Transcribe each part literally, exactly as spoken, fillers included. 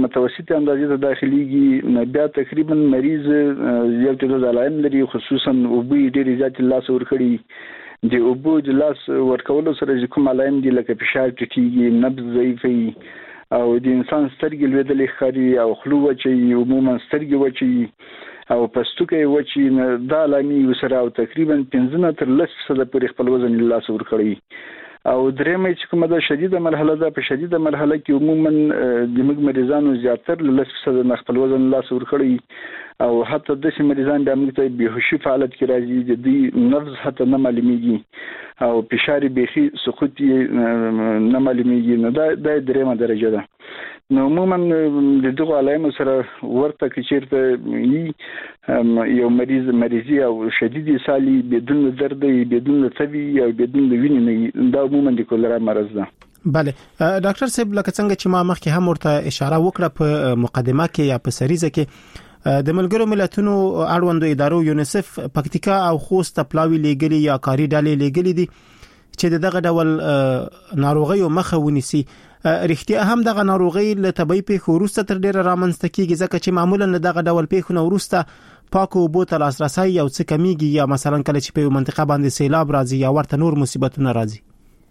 متوسط اندازې ته داخليږي بیا تقریبا مریض یو څه د علائم لري خصوصا وبوي ډېر زیات لاس ورکړي د وبو د لاس ورکولو سره کوم علائم دي لکه فشار ټیټیږي نبض ضعیفي او د انسان سترګې لویدلې ښکاري او خلو وچي عموما سترګې وچي او پستوکې وچي دا علامې وسره او تقریبا پنځه تر لس فیصد پورې خپل وزن لاس ورکړي او درېمه چې کومه د شدیده مرحله ده په شدیده مرحله کې عموما د موږ مریضانو زیاتر لس فیصد نه خپل وزن لاس ورکړي او حتی د سیم مریضان د موږ ته بهوشي حالت کې راځي د دې نبض حتی نه معلومیږي او فشار بيخي سقوط نه معلومیږي نو دا د درېمه درجه ده نو عموما د دغه علائم سره ورته کې چیرته یو مریض مریضي او شدید اسهال بدون درد بدون تبي او بدون وینې دا عموما د کولرا مرض ده. بله ډاکټر صاحب لکه څنګه چې ما مخکې هم ورته اشاره وکړه په مقدمه کې یا په سریزه کې د ملګرو ملتونو اړوندو ادارو یونیسف پکتیکا او خوست پلاوی لګلي یا کاری ډالې لګلي دي چې دغه ډول ناروغي او مخه ونیسي رښتیا هم دغه ناروغي له طبي پیښو وروسته تر ډیره رامنځته کیږي ځکه چې معمولا دغه ډول پیښو وروسته پاکو اوبو ته لاسرسي یو څه کمیږي یا مثلا کله چې په منطقه باندې سیلاب راځي یا ورته نور مصیبتونه راځي.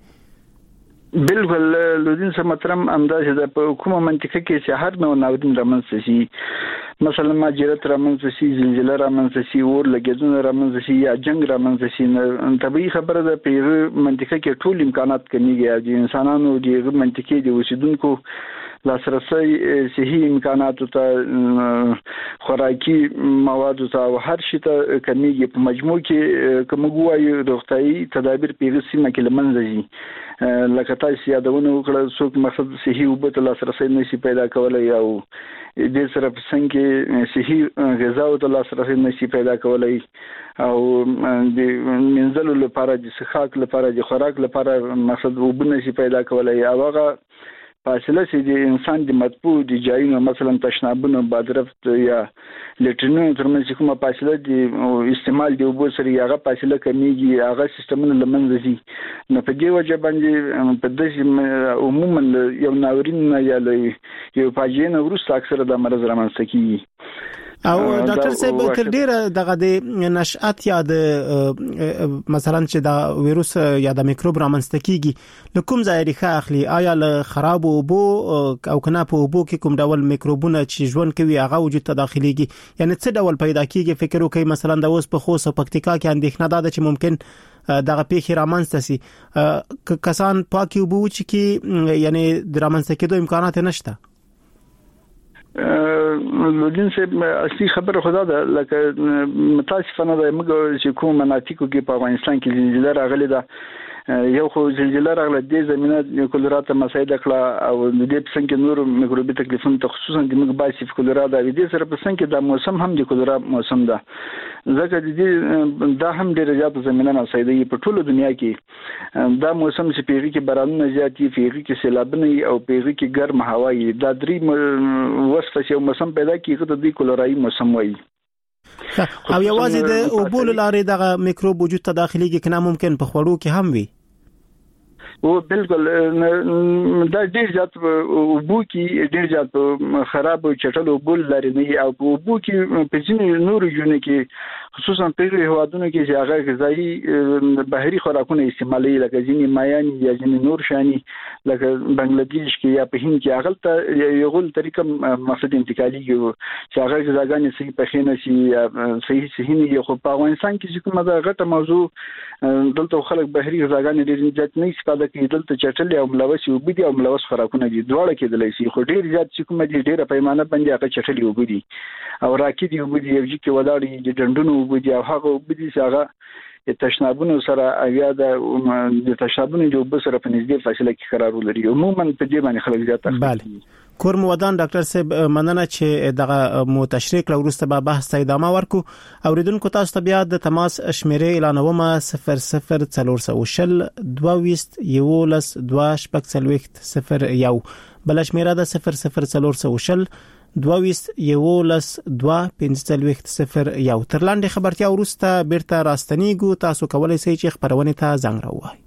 بالکل لودین سم ترم اندازه د کومه منطقه کې چې هر نوع ناورین رامنځته شي مثلا ماجرات رامنځته شي زلزلہ رامنځته شي اور لګیدنه رامنځته شي یا جنگ رامنځته شي طبيعي خبره ده په منطقه کې ټول امکانات کمیږي د انسانانو د منطقې د اوسیدونکو لاسرسي صحي امکانات ته خوراکي مواد ته هر شي ته کمیږي په مجموع کې کوم غوايي روغتيایي تدابیر په سیمه کې لمنځي لکه تاسو یادونه وکړه څوک مقصد صحي وبته لاسرسي نشي پیدا کولای او د سره په څنګه صحي غذا او د لاسرسي نشي پیدا کولای او د منځلو لپاره د سخاک لپاره د خوراک لپاره مقصد وبنه شي پیدا کولای او هغه فاصله چې د انسان د مطبوع د جایونو مثلا تشنابونو بادرفت یا لټرینونو ترمنځ کومه فاصله د استعمال دی وبو سره هغه فاصله کمیږي هغه سیستمونه لمنځه دي نو په دې وجه باندې په دې عموما یو ناورین یا یو فاجعه نه وروسته اکثره د مرض رامنځته کیږي او ډاکټر صاحب تر ډیره دغه د نشأت یا د مثلا چې دا وایروس یا د میکروب رامنځته کیږي لکوم ځای ریخه اخلي آیا له خراب اوبو او کنه په اوبو کې کوم ډول میکروبونه چې ژوند کوي هغه وجود ته داخليږي یعنی څه ډول پیدا کیږي فکر وکړئ مثلا د اوس په خوست او پکتیکا کې اندېښنه ده چې ممکن دغه پیښې رامنځته سي کسان پاکي اوبو چې کې یعنی د رامنځته کېدو امکانات نشته. لودین صاحب اصلي خبره خدا ده لکه متاسفانه د موږ چې کوم مناطقو کې په افغانستان کې زلزلہ راغلي ده یو خو زلزلہ راغله د زمينه کولرا ته مساعده کړه او د دې څنګه نور میکروبي تکلیفونه خصوصا د موږ باسي کولرا د دې سره په څنګه د موسم هم د کولرا موسم ده ځکه د دې دا هم ډېر زیات زمينه مساعده په ټوله دنیا کې دا موسم چې پیږي کې بارانونه زیات دي پیږي کې سیلابونه او پیږي کې ګرم هوا وي دا درې وصفه چې موسم پیدا کیږي د دې کولرایي موسم وایي او یوازې د اوبو لارې دغه میکروب وجود ته داخليږي کنه ممکن په خوړو کې هم وي او بالکل دا ډیر زیات اوبو کې ډیر زیات خراب چټل اوبو لري نه او اوبو کې په ځینې نور ژوند کې خصوصا په هوادونو کې چې هغه غذایی بحري خوراکونه استعمالي لکه ځینې مایان یا ځینې نور شاني لکه بنگلاديش کې یا په هند کې هغه ته یو غول طریقه مقصد انتقالي چې هغه غذاګانې صحیح پخینه شي صحیح صحیح نه خو په افغانستان کې کومه دا غټه موضوع دلته خلک بحري غذاګانې ډیر زیات نه استفاده کې دلته چټل او ملوث وبدي او ملوث خوراکونه دي دواړه کېدلای شي خو ډیر زیات چې کومه دي ډیره پیمانه باندې هغه چټل وبدي او راکې دي وبدي یو چې ولاړې د ډندونو وبدي او هغه وبدي هغه تشنابونو سره اویا د تشنابونو د وب سره په نږدې فاصله کې قرار لري عموما په دې باندې خلک زیات بله کورم ودان ډاکټر صاحب مننه چې دغه مو تشریح کړو ورسته به بحث ته ادامه ورکو اوریدونکو تاسو ته بیا د تماس شمیرې اعلانومه صفر صفر څلور سوه شل دوه ویست یولس دوه شپږ څلوېښت صفر یو بل شمیره ده صفر صفر څلور سوه شل دوه ویست یولس دوه پنځه څلوېښت صفر یو تر لاندې خبرتیا ورسته بیرته راستنیږو تاسو کولای شئ چې خبرونه ته زنګ راوړئ.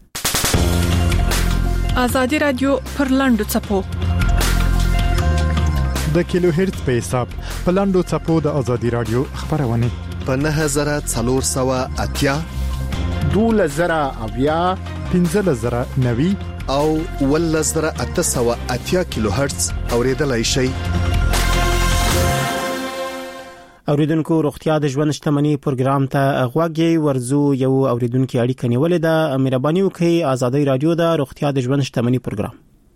ازادي رادیو پر لاندو چپو د کیلو هرتز په حساب په لاندو چپو د ازادي رادیو خبرونه په نه زره څلور سوه اتیا دوله زره اویا پنځه زره نوي او ول زره اته سوه اتیا کیلو هرتز اوریدلای شي. اوریدونکو روغتیا د ژوند شتمنۍ پروګرام ته غوږی ورزو یو اوریدونکو اړیکه نیولې ده. مهرباني وکړئ ازادي رادیو د روغتیا د ژوند شتمنۍ پروګرام.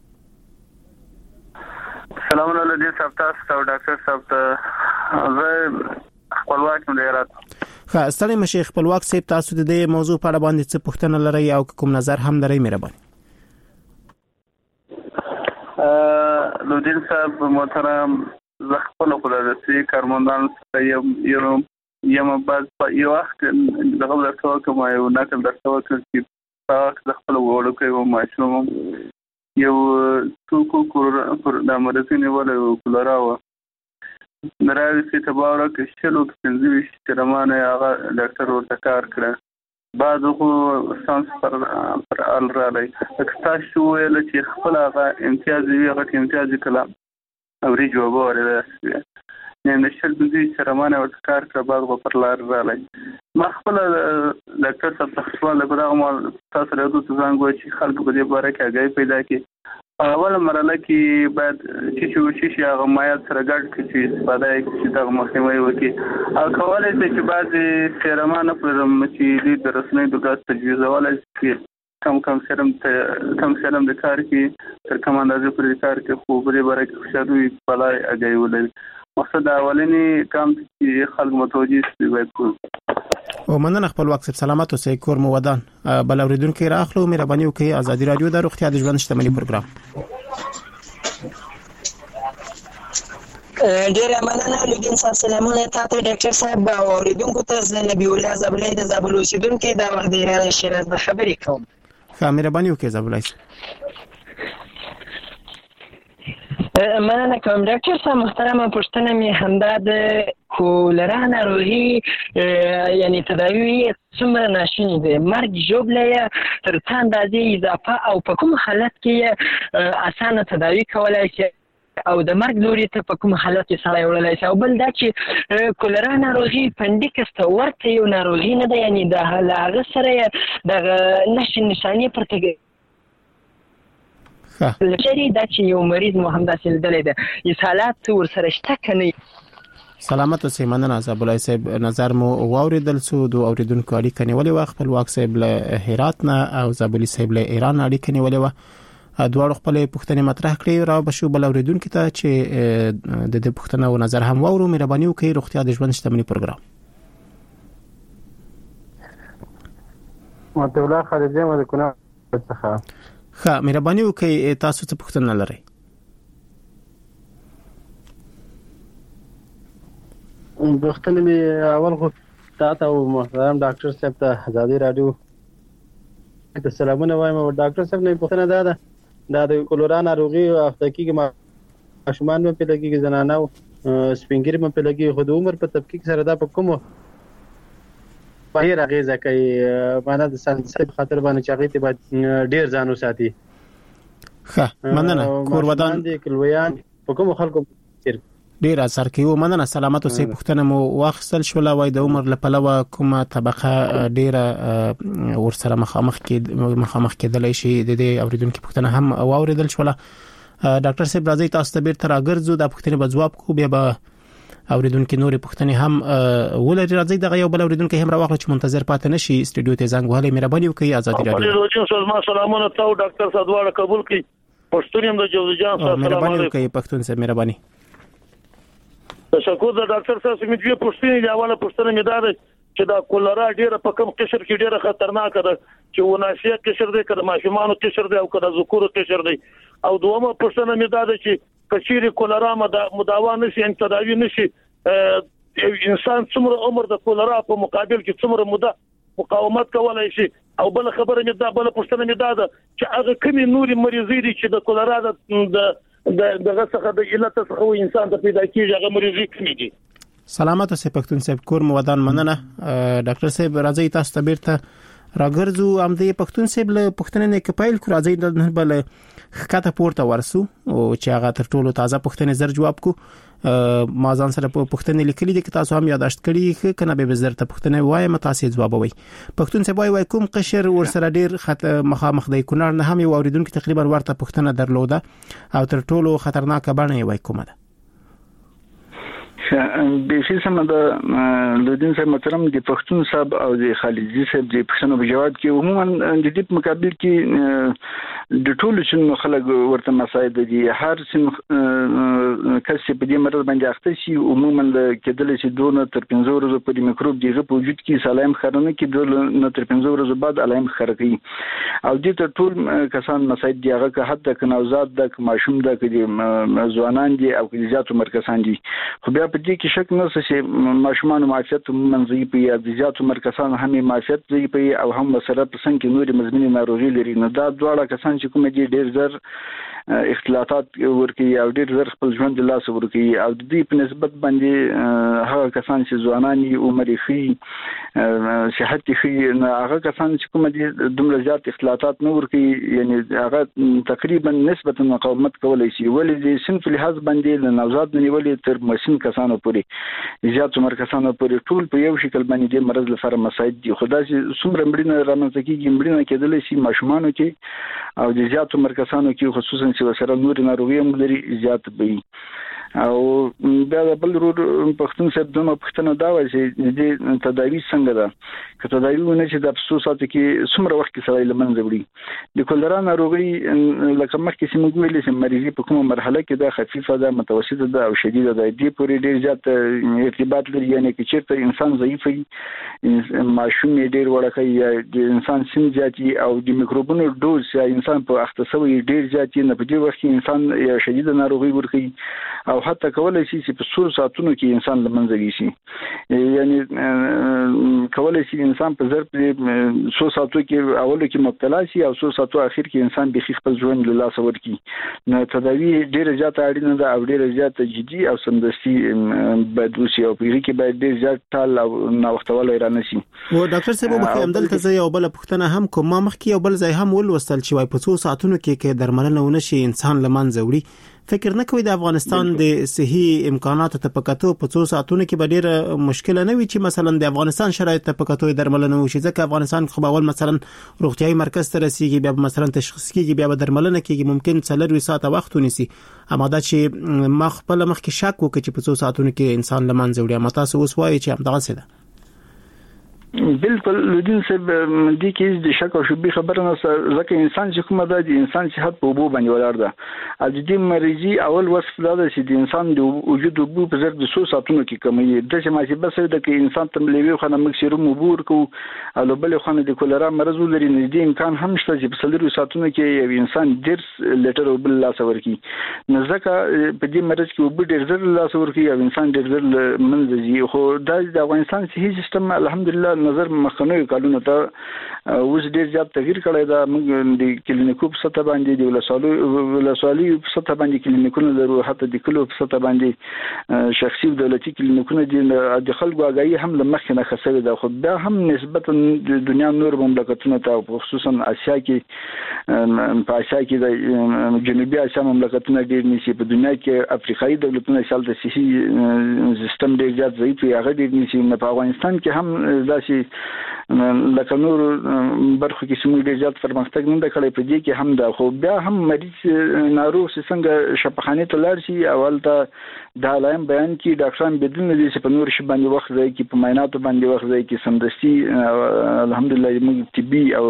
سلام علیکم صاحب، تاسو او ډاکټر صاحب ته زه خپلواک مدیرات. ښه ستړي مشه خپلواک صاحب، تاسو د دې موضوع په اړه باندې څه پوښتنه لرئ او کوم نظر هم لرئ؟ مهرباني. ا لودین صاحب محترم، زه خپل خدای کارمندان یم یو یم بعد په یو وخت دغه درته کوم یو نقل درته کوم چې په خپل وړو کې و ماشوم یو څوک کور د مرسینې ولا کولرا و نراوي چې تباور کې شلو کې پنځه رمانه هغه ډاکټر ورته کار کړ بعد خو سانس پر پر ال را لای تاسو ویل چې خپل هغه امتیاز وی هغه امتیاز کلام او ری جواب ورته نه نشل دې رمانه ورته کار کړ بعد خو پر لار را لای ما خپل ډاکټر صاحب تخصص له بده مال تاسو له دوه څنګه چې خلک په دې باره کې اگې پیدا کړي اول مرحله کې بعد چې چې شي هغه مایات سره ګډ کړي استفاده کوي دا مخنیوي وکړي او کولای شي چې بعض سیرمانه پرم چې د درسنې دغه تجویز ولای شي کم کم سرم ته کم سرم د کار کې تر کوم اندازې پر کار کې خو په دې باره کې خوشاله پلای اگې ولل مقصد اولنی کام چې خلک متوجي شي باید او مننه خپل وخت سلامت اوسئ. کور مو ودان. بل اوریدونکو راخلو مهرباني وکړئ ازادي رادیو د روغتیا د ژوند شتمنۍ پروګرام. ډیره مننه لودین صاحب، سلامونه تاسو ډاکټر صاحب او اوریدونکو ته. زه نبی الله زبلای د زابل اوسیدونکو دا وخت د ایران شیراز د خبرې کوم. ښه مهرباني وکړئ زبلای. مننه کوم ډاکټر صاحب. محترمه پوښتنه مې همدا د کولرا ناروغي یعنی تداوی څومره ناشونی دی، مرګ ژوبله تر څو اندازې اضافه او په کوم حالت کې اسانه تداوی کولای شي او د مرګ لوري ته په کوم حالت کې سړی وړلای شي؟ او بل دا چې کولرا ناروغي پنډیکس ته ورته یو ناروغي نه ده، یعنی د هغه سره د نښې نښانې پرته لري دا چې یو مریض مو هم داسې لیدلی ده اسهالات ورسره شته که نه؟ سلامت اوسئ. مننه زابلای صاحب، نظر مو واوریدل سو. دو اوریدونکو اړیکه نیولې وه، خپلواک صاحب له هرات نه او زابلي صاحب له ایران اړیکه نیولې وه. دواړو خپل پوښتنې مطرح کړې. را بشو بل اوریدونکو ته چې د دې پوښتنه او نظر هم واورو. مهرباني وکړئ روغتیا د ژوند شتمنۍ پروګرام. ماته الله خالد زما د کونه څخه. ښه مهرباني وکړئ تاسو څه پوښتنه لرئ؟ پوښتنه مې اول خو تاسو او محترم ډاکټر صاحب ته ازادي رادیو ته سلامونه وایم. او ډاکټر صاحب نه پوښتنه ده ده د کولرا ناروغي افتکی کې ماشومان په لګي زنانه او سپینګری په لګي خو د عمر په تفکیک سره دا په کومه بهیر اغیزه کوي؟ معنا د سنسر خاطر باندې چاغې ته باید ډیر ځان وساتي. ښه مننه. کور ودان دي کلویان په کوم خلکو ډیر اثر کوي. مننه سلامت اوسئ. پوښتنه مو واخیستل شوله. وای د عمر لپاره کومه طبقه ډیره ورسره مخامخ کې مخامخ کېدلای شي؟ د دې اوریدونکو پوښتنه هم واوریدل شوله. ډاکټر صاحب راځي تاسو ته بیرته راګرځو د پوښتنې په جواب کو بیا به اوریدونکو نورې پوښتنې هم ولري. راځي دغه یو بل اوریدونکو هم راوخل چې منتظر پاتې نشي استودیو ته زنګ وهلې. مهرباني وکړئ ازادي رادیو. سلامونه تاسو ډاکټر صاحب دواړه قبول کړئ. پښتون یم د جوزجان صاحب. مهرباني وکړئ پښتون صاحب. مهرباني. تشکر د ډاکټر صاحب. سمې دوه پوښتنې دی. اوله پوښتنه مې دا ده چې دا کولرا ډیره په کم قشر کې ډیره خطرناک ده چې وناسیه قشر دی که د ماشومانو قشر دی او که د ذکورو قشر دی؟ او دومره پوښتنه مې دا ده چې کچېرې کولرا مداوا نشي ان تداوی نشي انسان څومره عمر د کولرا په مقابل کې څومره موده مقاومت کولای شي؟ او بل خبره مې دا بل پوښتنه مې دا ده چې هغه کومې نورې مریضۍ دي چې د کولرا د دغه څخه د علت څخه انسان ته پیدا کیږي هغه مریضۍ کومې دي؟ سلامت اوسئ پښتون صاحب. کور مو ودان. مننه ډاکټر صاحب. راځي تاسو ته بیرته راګرځو هم د پښتون سیب له پښتنې نه کپایل کړو ځای د بل خکته پورته ورسو او چې هغه تر ټولو تازه پښتنې زر جواب کو ما ځان سره په پښتنې لیکلي دي چې تاسو هم یاداشت کړی کنه به زر ته پښتنې وای متاسې جواب وای پښتون سیب وای کوم قشر ور سره ډیر خط مخامخ دی کونړ نه هم یو اوریدونکو تقریبا ورته پښتنه درلوده او تر ټولو خطرناک بڼه وای کومه ده به شي سم د لودین صاحب محترم د پښتون صاحب او د خالدي صاحب د پښتنو په جواب کې عموما د دې مقابل کې د ټولو چې خلک ورته مساعد دي هر سم کس په دې مرض باندې اخته شي عموما د کېدل چې دونه تر پنځه ورځې پورې میکروب دیغه په وجود کې سلایم خرنه کې دونه تر پنځه ورځې بعد علائم خرقي او دې ته ټول کسان مساعد دي هغه که حتی که نوزاد د ماشوم د کې ځوانان دي او کې زیاتو مرکزان دي خو بیا په دې کې شک نه چې ماشومان معافیت منځي په یا زیاتو مرکزان هم معافیت دی په او هم سره په څنګه کې نوري مزمنې ناروغي لري نو دا دواړه کسان چې کوم دي ډېر زر اختلاطات ورکی او ډېر زر خپل ژوند د لاس ورکی او د دې په نسبت باندې هغه کسان چې ځواناني عمر خي صحت خي هغه کسان چې کوم دي دومره زیات اختلاطات نه ورکی یعنی هغه تقریبا نسبتا مقاومت کولای شي ولې د صنف لحاظ باندې د نوزاد نیولې تر مسن کسانو پورې زیات عمر کسانو پورې ټول په یو شکل باندې د مرض لپاره مساعد دي خدای چې څومره مړینه رامنځته کیږي مړینه کېدل شي ماشومانو کې او د زیات عمر کسانو کې خصوصا چې وسره نور ناروغي هم لري زیات وي او دا بل ورو پښتون صاحب دمه پښتنه دا وایي چې د تداوی څنګه ده که تداوی ونه چې د افسوسات کې څومره وخت کې سړی لمنځه وړي د کولرا ناروغي لکه مخکې چې موږ ویل چې مریضي په کومه مرحله کې ده خفيفه ده متوسطه ده او شدیده ده دې پورې ډیر زیات ارتباط لري یعنی چې چیرته انسان ضعیف وي ماشوم ډیر وړکه یا د انسان سن زیاتی او د میکروبونو ډوز یا انسان په اختصاصي ډیر زیاتی نه په دې وخت کې انسان یا شدیده ناروغي ورکي او حتی کولای شي چې په څو ساعتونو کې انسان لمنځه شي یعنی کولای شي انسان په ضرب څو ساعتو کې اولو کې مبتلا شي او څو ساعتو اخر کې انسان به خپل ژوند له لاس ورکي نو تداوی ډیره زیاته اړینه ده او ډیره زیاته جدي او سمدستي باید وشي او په کې باید ډیر زیات ټال او نوښتول رانه شي و ډاکټر صاحب مخکې همدلته زه یو بل پوښتنه هم کوم ما مخکې یو بل ځای هم ولوستل چې وای په څو ساعتونو کې کې درملنه ونه شي انسان لمنځه وړي فکر نه کوي د افغانستان د صحي امکاناتو ته پکاتو په څو ساعتونو کې به ډیره مشکل نه وي چې مثلا د افغانستان شرایط ته پکاتو درملنه وشي ځکه افغانستان خو اول مثلا روغتيایي مرکز ته رسیدي بیا مثلا تشخیص کیږي بیا درملنه کیږي ممکن څلور ساعت وخت ونیسي اما دا چې مخ په لمخ کې شک وکړي چې په څو ساعتونو کې انسان لمنځه وړي اما تاسو اوس وایي چې همدغه څه ده بالکل لودین صاحب دې کې د شک او شبهه خبره نه ځکه انسان چې کومه ده د انسان صحت په وبو باندې ولاړ ده او د دې مریضي اول وصف دا ده چې د انسان د وجود وبو په ضرب د څو ساعتونو کې کمی د چې ماشي بس د کې انسان تم لوي خو نه مکسرم وبور کو او بل خو نه د کولرا مرز لري نه دي امکان هم شته چې په څلورو ساعتونو کې یو انسان ډیر لیټر وبل لاس ورکی نه ځکه په دې مرز کې وبو ډیر زر لاس ورکی او انسان ډیر زر منځي خو د افغانستان صحي سیستم الحمدلله نظر مخکنی کالونو ته اوس ډیر زیات تغییر کړی دا موږ د کلینیکو په سطح باندې د ولسوالي ولسوالي په سطح باندې کلینیکونه درو حتی د کلو په سطح باندې شخصي دولتي کلینیکونه د خلکو اگاهي هم لمخ نه خسوي دا خو دا هم نسبتا د دنیا نور مملکتونو ته خصوصا اسیا کې په اسیا کې د جنوبي اسیا مملکتونو ډیر نشي په دنیا کې افریقایي دولتونه شال د صحي سیستم ډیر زیات ضعیف وي هغه ډیر نشي په افغانستان کې هم داسي لکه نور برخو کې سمو ډیر زیات پرمختګ نه کړی په دې کې هم دا خو بیا هم مریض ناروغ څنګه شفاخانه ته لاړ شي اول ته دا لایم بیان کې ډاکټران بدون دي چې په نور شي باندې وخت ځای کې په معایناتو باندې وخت ځای کې سمدستي الحمدلله موږ طبي او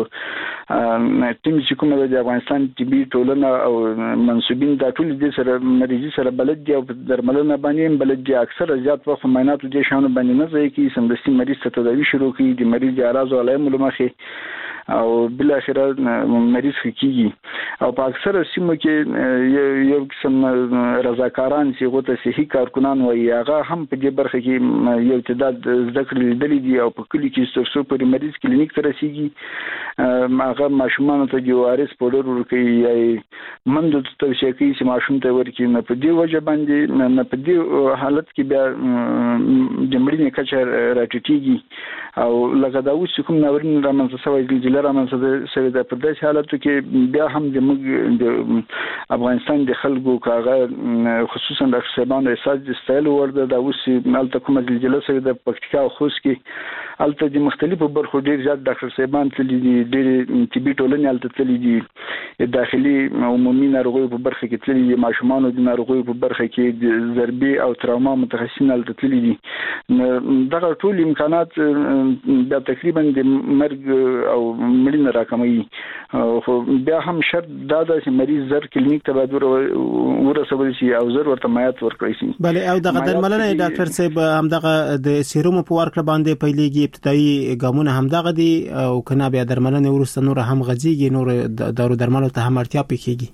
ټیم چې کومه د افغانستان طبي ټولنه او منسوبین دا ټول دي سره مریضي سره بلد دي او درملنه باندې بلد دي اکثر زیات وخت معایناتو دي شانو باندې نه ځای کې سمدستي مریض ته تداوی شروع کړي د مریض اعراض او علائم لمخې او بل اخر مریض کیږي او په اکثر سیمو کې یو قسم رضاکاران چې غوته صحي کارکونان وي هغه هم په دې برخه کې یو تعداد ذکر لیدل دي او په کلی کې ستاسو پر مریض کلینیک ته رسیږي هغه ماشومان ته د وارث پودر ورکوي یا مند توصیه کوي چې ماشوم ته ورکړي نه په دې وجه باندې نه په دې حالت کې بیا د مړینې کچه راټیټیږي او لکه دا اوس کوم ناورین رامنځته شوی زلزلې رامنځته شوی د په داسې حالتو کې بیا هم د موږ د افغانستان د خلکو کاغه خصوصا د شبان احساس د استایل ورده د اوس مالته کومه زلزلې شوی د پکتیکا او خوست کې الته د مختلفو برخو ډیر زیات ډاکټر صاحبان تللی دي ډیر طبي ټولنې الته تللی دي داخلي عمومي ناروغیو په برخه کې تللی دي ماشومان د ناروغیو په برخه کې د ضربي او تراوما متخصصین الته تللی دي دغه ټول امکانات دا تقریبا د مرګ او مړینې راکموي خو بیا هم شرط دا ده چې مریض زر کلینیک ته باید ورسول شي او زر ورته مایات ورکړي شي. بله او دغه درملنه ډاکټر صاحب همدغه د سیروم په ورکړه باندې پیلېږي ابتدایي ګامونه همدغه دي او کنه بیا درملنه ورسته نور هم غځيږي نور دارو درملو ته هم اړتیا پکېږي.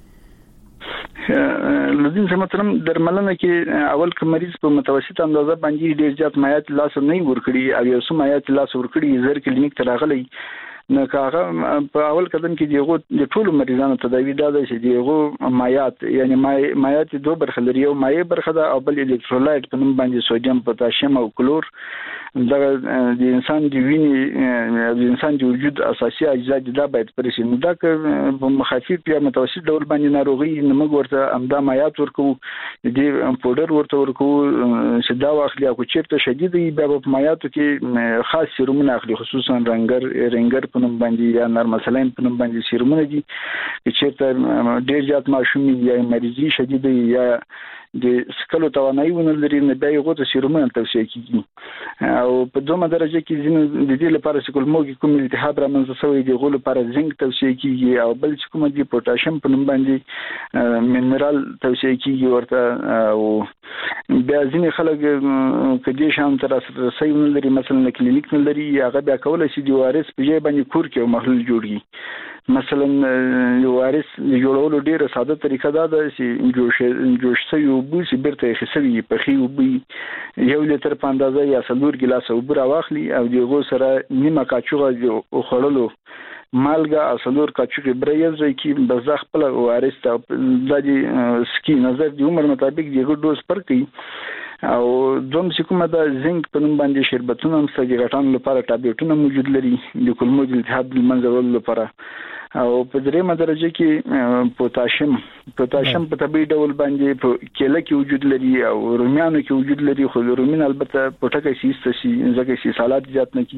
لدین څه مطلب درملنه کې اول ک مریض په متوسط اندازه باندې ډیر زیات مایات لاس نه ورکړي او یو څه مایات لاس ورکړي زر کلینیک ته راغلي نو کاغه په اول قدم کې دیغه د ټولو مریضانو تداوی دا ده چې دیغه مایات یعنی مایات دوه برخه لري یو مایع برخه ده او بل الکترولایت په نوم باندې سوډیم پوتاشیم او کلور دا د انسان د وینې د انسان د وجود اساسي اجزا دا باید پرې شي نو دا په مخفف یا متوسط ډول باندې ناروغي نمګ ورته امدا مایات ورکو د پودر ورته ورکو چې دا واخلي او چیرته شدید وي بیا په مایاتو کې خاص سیرومونه اخلي خصوصا رنګر رنګر په نوم باندې یا نرمسلین په نوم باندې سیرومونه دي چې چیرته ډیر زیات ماشوم یا مریضي شدید یا د سکلو توانایي ونلري نه بیا یو څه سیرومونه توصیه کیږي او په دومره درجه کې ځینې د دې لپاره چې کولمو کوم التهاب رامنځته شوی دی غول لپاره زنک توصیه کیږي او بل چې کوم دی پوتاشیم په نوم باندې منرال توصیه کیږي ورته او بیا ځینې خلک کدي شان تر رسۍ ونلري مثلا کلینیک نلري هغه بیا کولای شي د وارث په ځای باندې کور کې محلول جوړي مثلا یو وارث جوړولو ډیره ساده طریقه ده چې جوړ جوړ شوی وبو چې برته خسوي په خي وبو یو لتر په اندازه یا څلور ګلاس وبو راواخلي او دغه سره نیمه کاچوغه خړلو مالګه او څلور کاچوغه برېز کی بزخ خپل وارث ته د دې سکی نظر د عمر مطابق دغه ډوز پر کوي او دوم چې کومه د زنک په نوم باندې شربتونه هم سږي غټان لپاره ټابلیټونه موجود لري د کولمو د التهاب منځول لپاره او په دریمه درجه کې پوتاشیم پوتاشیم په طبيعي ډول باندې په کېله کې وجود لري او روميانو کې وجود لري خو رومين البته پټکه شي ستاسي ځکه چې سالات زیات نه کی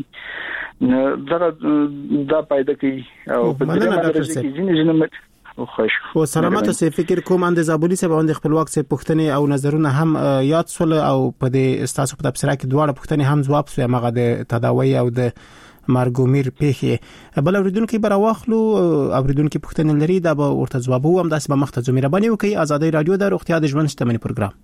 دا دا پیدا کوي او په دریمه درجه کې ځینې ځینې خوش او سلامت سه فکر کوم اند زابونی سه باندې خپلواک سه پښتنې او نظرونه هم یاد سول او په دې استاسو په تفسیر کې دواړه پښتنې هم جواب سو مغه د تداوی او د مارګومیر پیخي بل اوریدونکو بر واخلو اوریدونکو پښتنې لري دا به ورته جواب هم داس به مخته زميره باندې وکي آزادۍ رادیو د روغتیا د ژوند شتمنۍ پروګرام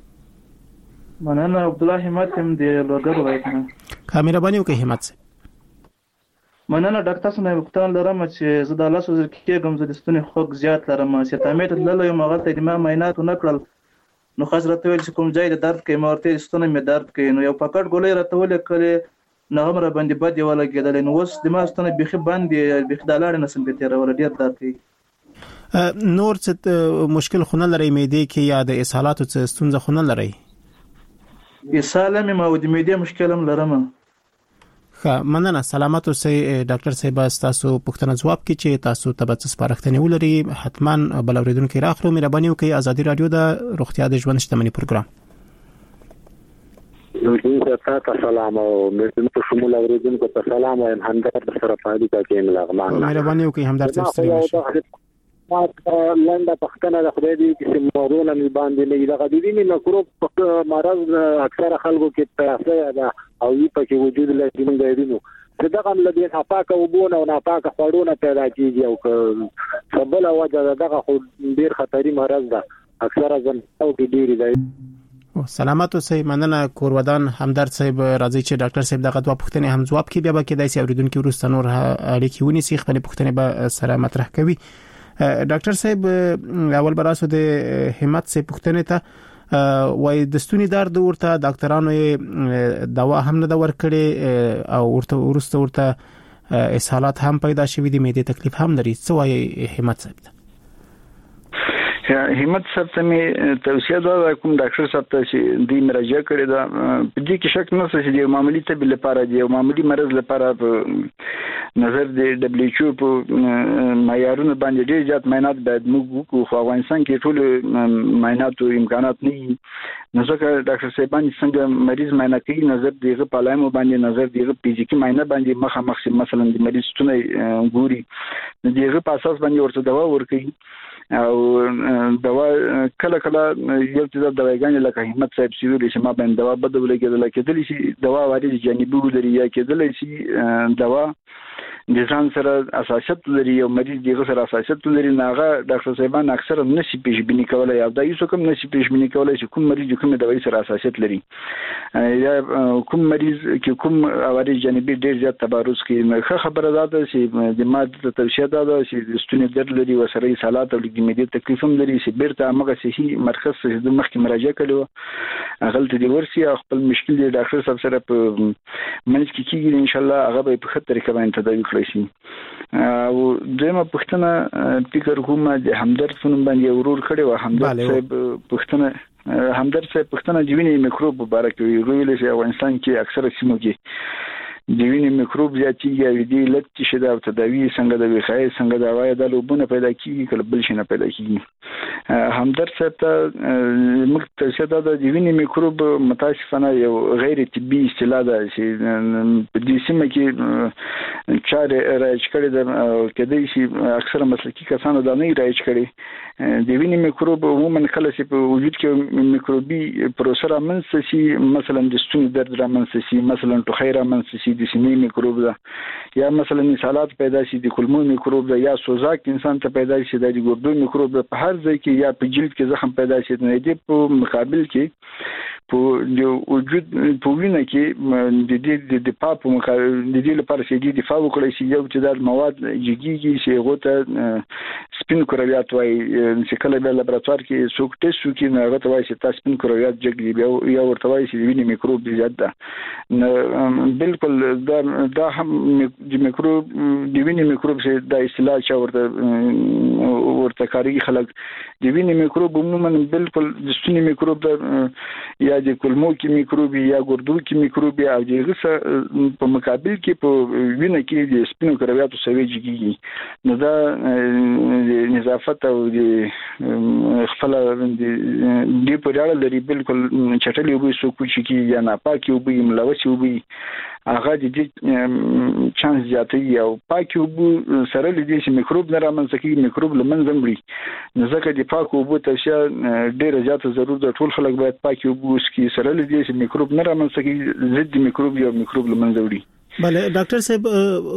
مننه عبد الله همت هم د لوګر وایي کامیره باندې وکي همت مننه ډاکټر صاحب وختان لرم چې زه د الله سوزر کېږم زه د ستوني خوږ زیات لرم چې تامه ته دلته یو مغلطه د ما معاینات نه کړل نو خاص راته ویل چې کوم ځای د درد کې مورته ستوني مې درد کوي نو یو پکټ ګولې راته ولې کړې نه هم را باندې بد یو لګیدل نو اوس د ما ستوني بيخي باندې بيخي د لاړ نه سم به تیر ور ډیر درد کوي نور څه مشکل خونه لري مېدې کې یا د اسهالاتو څه ستونزه خونه لري اسهال مې ما د مېدې مشکل هم لرم ښه مننه سلامت اوسئ ډاکټر صاحب تاسو پوښتنه جواب کړئ چې تاسو ته به سپارښتنه ولري حتما بل اوریدونکو راخلو مهرباني وکړئ آزادۍ رادیو د روغتیا د ژوند شتمنۍ پروګرام نو تاسو سلام او مې شمول اوریدونکو ته سلام او همدرد سره پالي تا کې ملغمان مهرباني وکړئ همدرد صاحب ما لنډه پښتنه د خدای دې چې مورونه می باندې نه د غديني مکروب مرض اکثره خلکو کې پیاسه ده او یې پکې وجود لري موږ یې نو دغه ملګری ناپاکه وبونه او ناپاکه خورونه پیدا کیږي او سبب وجه دغه خو ډیر خطري مرض ده اکثره ځن او کې ډیر دی سلامت اوسئ. مننه کورودان همدرد صاحب. راځي چې ډاکټر صاحب دغه دوه پوښتنې هم ځواب کړي، بیا به کېدای شي اوریدونکو وروسته نور اړیکې ونیسي، خپل پوښتنې به سره مطرح کوي. ډاکټر صاحب اول براسو د همت صاحب پوښتنې ته وای د ستوني درد ورته ډاکټرانو دوا هم نه دا ورکړي او ورته ورسته ورته اسهالات هم پیدا شوي دي، معدې تکلیف هم لري. څه وای همت صاحب؟ همت صاحب ته می توصیه ده کوم ډاکټر صاحب ته چې دی مراجعه کړې ده، په دې کې شک نشته چې د معمولی طب لپاره دی او معمولی مرض لپاره په نظر د دبليو ایچ او په معیارونو باندې ډېر زیات معاینات باید موږ وکړو. خو افغانستان کې ټول معاینات او امکانات نه دي، نو ځکه ډاکټر صاحبان څنګه مریض معاینه کوي، نظر دیغه پالایم باندې نظر دیغه فزیکی معاینه باندې مخامخ مثلا د مریض ستونی ګوري، دیغه په اساس باندې ورته دوا ورکړي او دوا کله کله یو څه د دواګانې لکه همت صاحب سیویل چې ما باندې دوا بدل کېدل کېدل شي دوا واري جانبي لري یا کېدل شي دوا د ځان سره اساسیت لري او مریض دغه سره اساسیت لري. ناغه ډاکټر صاحبان اکثر نشي پیشبینی کولای او دا یو کوم نشي پیشبینی کولای چې کوم مریض کوم دوايي سره اساسیت لري یا کوم مریض کې کوم واري جانبي ډیر زیات تبارز کوي. ښه خبره ده چې د ماده توشیه ده چې د ستوني درد لري او سره سالات او د معدې تکلیف هم لري چې بیرته هغه صحي مرکز ته د مخکې مراجعه کړو غلطه دی ورسي خپل مشکل دی ډاکټر صاحب سره په منځ کې کیږي ان شاء الله هغه به په خطر کې باندې تداوي کړی شي. او دغه پښتنه فکر کوم د همدرد فنون باندې ورور کړي او همدرد صاحب پښتنه همدرد صاحب پښتنه د وینې میکروب مبارک وي ویل چې افغانستان کې اکثره سیمو کې د وینې میکروب زیاتېږي او د لټ شي د تداوی څنګه د وخای څنګه د وای د لوبونه پیدا کیږي کله بل شي نه پیدا کیږي. همدرد صاحب ته مختصر د وینې میکروب متاسفانه یو غیر طبي اصطلاح ده چې په دې سیمه کې چاره راځي کړي د کدی شي اکثره مسلکي کسانو دا نه راځي کړي د وینې میکروب عموما کله چې په وجود کې میکروبي پروسه رامنځته شي مثلا د ستوني درد رامنځته شي مثلا ټوخی رامنځته شي د سینې میکروب ده یا مثلا مثالات پیدا شي د کولمو میکروب ده یا سوزاک انسان ته پیدا شي د ګردو میکروب ده په هر ځای کې یا په جلد کې زخم پیدا شي نه دی په مقابل کې په د وجود په وینه کې د دې د دفاع په مقابل د دې لپاره چې د دفاع وکړي شي یو چې د مواد جګیږي چې غوته سپین کرویات وای چې کله په لابراتوار کې څوک ټیسټ وکړي نه غوته وای چې تاسو سپین کرویات جګي یا ورته وای چې د وینې میکروب زیات ده بالکل دا دا هم د میکروب د وینې میکروب چې د اصطلاح چا ورته ورته کاری خلک د وینې میکروب عموما بالکل د ستوني میکروب ده یا د کولمو کې میکروب یا ګردو کې میکروب او دغه په مقابل کې په وینه کې د سپینو کرویاتو سوي جګي نو دا د نظافت او د خپل د دې په اړه لري بالکل چټلې وبې سو کوچ کې یا ناپاکي وبې ملوث وبې هغه د دې چانس زیاتوي او پاکي وبو سره لدې چې میکروب نه رامنځته کیږي میکروب لمنځه مړي نو ځکه د پاکو وبو توشیا ډیره زیاته ضرورت ده. ټول خلک باید پاکي وبو کی سره لدې چې میکروب نه رامنځته کیږي ضد میکروب یا میکروب لمنځه وړي. بله ډاکټر صاحب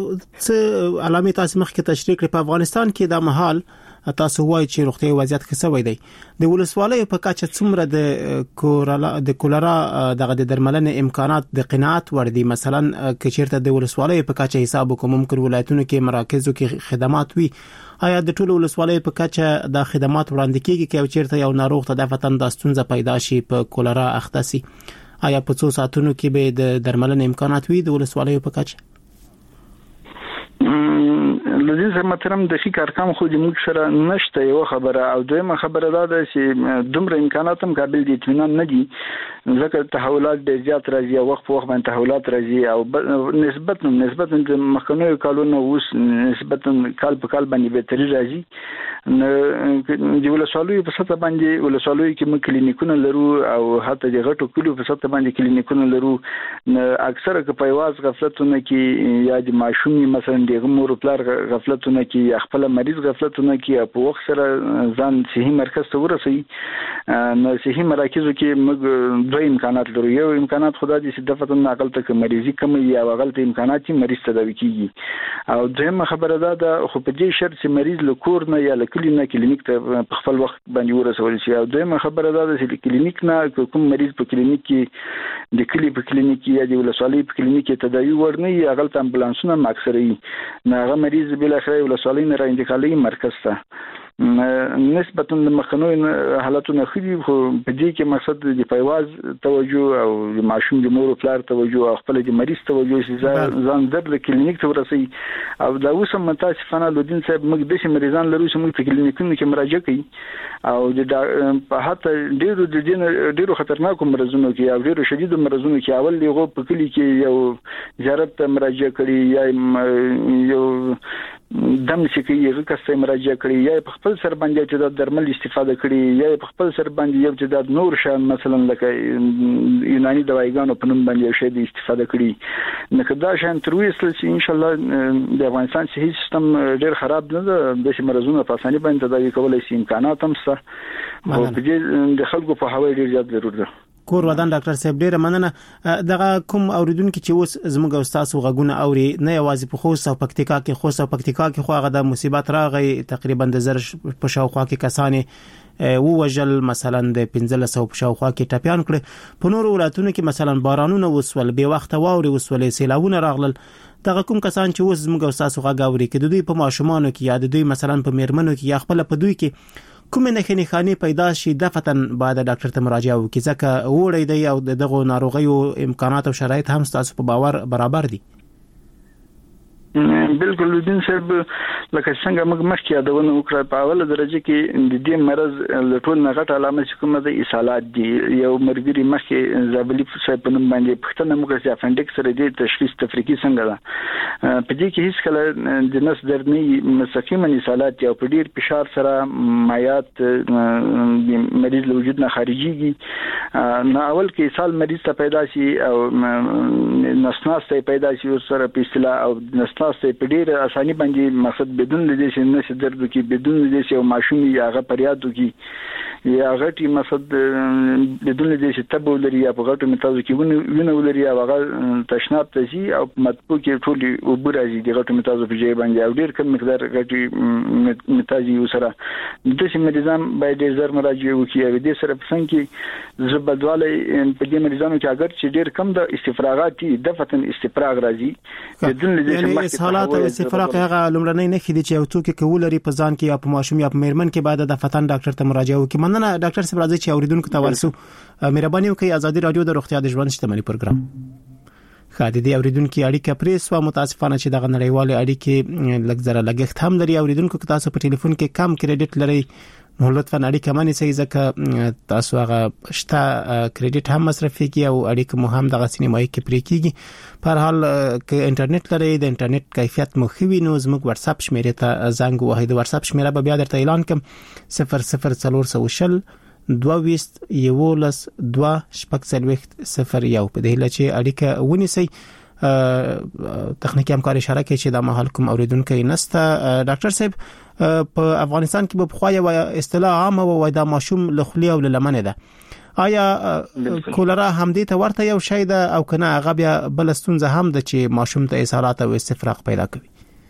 څه علامات تاسو مخکې تشریح کړې په افغانستان کې د محل تاسو وایي چې روغتي وضعیت ښه شوی دی د ولسوالۍ په کچه څومره د کورلا د کولرا دغه د درملنې امکانات د قناعت ور دي مثلا کچیرته د ولسوالۍ په کچه حساب کوم ممکن ولایتونو کې مراکزو کې خدمات وي آیا د ټولو ولسوالۍ په کچه د خدمات وړاندې کیږي چې چیرته یو ناروغ ته د فتن د ستونزه پیدا شي په کولرا اختصي آیا په څو ساعتونو کې به د درملنې امکانات وي د ولسوالۍ په کچه؟ لذیذ محترم د فکر ارقام خو د موږ سره نشته یو خبره او دویمه خبره دا ده چې دومره امکانات هم قابل دي اطمینان نه دي ځکه تحولات ډېر زیات راځي او وخت په وخت باندې تحولات راځي او نسبتا نسبتا د مخکنیو کالونو اوس نسبتا کال په کال باندې بهتري راځي. د ولسوالۍ په سطح باندې ولسوالۍ کې موږ کلینیکونه لرو او حتی د غټو کلیو په سطح باندې کلینیکونه لرو اکثره که په یواز غفلتونه کې یا د ماشومي مثلا د مور پلار غفلتونه کې خپل مریض غفلتونه کې په وخت سره ځان صحي مرکز ته ورسي نو صحي مراکزو کې موږ دوه امکانات لرو. یو امکانات خدای دې چې دفتر ناقل ته مریضي کم یا غلط امکانات چې مریض تداوي کیږي او دویمه خبره ده د خو په دې شرط چې مریض له کور نه یا له کلینیک نه کلینیک ته په خپل وخت باندې ورسول شي. او دویمه خبره ده چې کلینیک نه کوم مریض په کلینیک کې د کلی په کلینیک کې یا د ولسوالۍ په کلینیک کې تداوي ورنه یا غلط امبولانسونه اکثره نه هغه مریض بل اخر ولسوالۍ نه را انتقالي مرکز ته نسبتا د مخنوي حالتونو خدي خو په دې کې مقصد د پیواز توجه او د ماشوم د مور پلار توجه او خپل د مریض توجه چې ځان در د کلینیک ته ورسي. او دا اوس متاسفانه لودین صاحب موږ د مریضان لرو چې موږ په کلینیکونو کې مراجعه کوي او د په حتی ډیرو د دین ډیرو خطرناکو مرزونو کې او ډیرو شدیدو مرزونو کې اول لغو په کلی کې یو زیارت مراجعه کړي یا یو دم چې کې یو کس مراجعه کړي یا په خپل سر باندې چې د درمل استفاده کړي یا په خپل سر باندې یو چې د نور شان مثلا لکه یوناني دوايګانو په نوم باندې شی استفاده کړي نو دا شان تر وېسل چې ان شاء الله د افغانستان صحي سیستم ډېر خراب نه ده د مرزونو په اساني باندې تداوي کولای شي امکانات هم شته او په دې د خلکو په هوای ډېر زیات ضرورت ده. کور ودان ډاکټر صاحب ډیره مننه. دغه کوم اوریدونکو چې اوس زموږ استاد غوګونه اوري نه یوازې په خوست او پکتیکا کې خوست او پکتیکا کې خو هغه د مصیبت راغی تقریبا د زر په شاوخوا کې کسانې وو وجل مثلا د پنځه سوه په شاوخوا کې ټاپیان کړ. په نورو ولایتونو کې مثلا بارانونه وسول به وخت واوري وسولې سیلاونه راغلل. دغه کوم کسان چې اوس زموږ استاد غوګاوري کې د دوی په ماشومانو کې یا د دوی مثلا په میرمنو کې یا خپل په دوی کې کوم نه خني خاني پیدا شي دفتن بعد ډاکټر ته مراجعه وکړي ځکه وړي دی او دغه ناروغیو امکانات او شرایط هم تاسو په باور برابر دي. بالکل دین صاحب لکه څنګه موږ مخکې یادونه وکړه په اوله درجه کې د دې مرز له ټول نه غټ علامه چې کومه د اسهالات دي. یو مرګري مخکې زابلی صاحب په نوم باندې پښتنه موږ چې افندکس سره د تشخیص تفریقي څنګه ده په دې کې هیڅ کله د نس درنی مستقیما اسهالات یا په ډیر فشار سره مایات د مریض له وجود نه خارجيږي نه اول کې اسهال مریض ته پیدا شي او نسناس ته پیدا شي سره په اصطلاح او تاسو په ډیره اساني باندې مقصد بدون د دې چې نشه درد کې بدون د دې چې ماشوم یا هغه پریاد کې یا غټي مقصد بدون د دې چې تبو لري یا په غټو متازو کې ونه ولري یا هغه تشناب ته شي او مطبوع کې ټولي وبرازي د غټو متازو په ځای باندې او ډیر کم مقدار غټي متازي وسره د دې مریضان باید ډیر زر مراجعه وکړي او د سره په څنګه کې زبدواله په دې مریضانو کې اگر چې ډیر کم د استفراغات دي دفتن استفراغ راځي بدون د دې اسهالات او استفراغ هغه لمړنۍ نه خېدي چې یو څوک کولري په ځان کې یا په ماشوم یا په میرمن کې بعد د فتن ډاکټر ته مراجعه وکړي. مننه ډاکټر صاحب راځي چې اوریدونکو ته ورسو. مهرباني وکړئ ازادي رادیو د روغتیا د ژوند شتمنۍ پروګرام خاطر دي اوریدونکو اړیکه پریس و متاسفانه چې دغه نړیوال اړیکې لږ زره لګښت هم لري. اوریدونکو تاسو په ټلیفون کې کم کریډټ لري نو لطفا اړیکه مانی سي ځکه تاسو هغه شته کریډټ هم مصرفيږي او اړیکه مو هم دغه سینمایي کې پرې کیږي. په هر حال ک انټرنیټ لري د انټرنیټ کیفیت مو خوي نو زموږ واتس اپ شمیره ته زنګ وهي. د واتس اپ شمیره به بیا درته اعلان کوم صفر صفر څلور سو شل دوه یولس دوه شپږ څلوېښت صفر یو په دې لچې اړیکه ونیسي. تخنیکی همکاري اشاره کوي چې د مهال کوم اوریدونکو نسته. ډاکټر صاحب په افغانستان کې په خو یو اصطلاح عامه و د ماشوم لخلی او لمنه ده. آیا کولرا هم دې ته ورته یو شی ده او کنه هغه بیا بل ستونزه هم ده چې ماشوم ته اسهالات او استفراغ پیدا کوي؟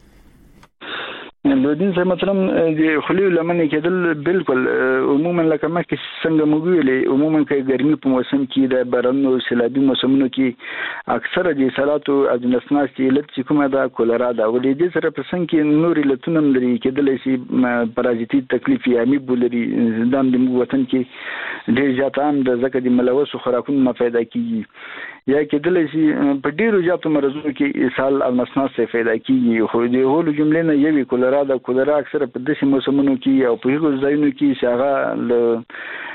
نو دین څه مطلب د خلی لمنه کېدل بالکل عموما لکه مکه څنګه موږ ویلې عموما کې ګرمي په موسم کې د باران او سیلابي موسمونو کې اکثره د اسهالات او د نسناس علت چې کومه ده کولرا ده. ولې دې سره په څنګه کې نور علتونه لري کېدل شي پارازیتي تکلیف یا می بولري دام د وطن کې ډېر زیات عام د زکه د ملوث خوراکونو نه پیدا کیږي یا کېدل شي په ډیرو زیاتو مرزونو کې اسهال او نسناس پیدا کیږي. خو د هولو جملې نه یوې کولرا د کولرا اکثره په داسې موسمونو کې او په هغو ځایونو کې چې هغه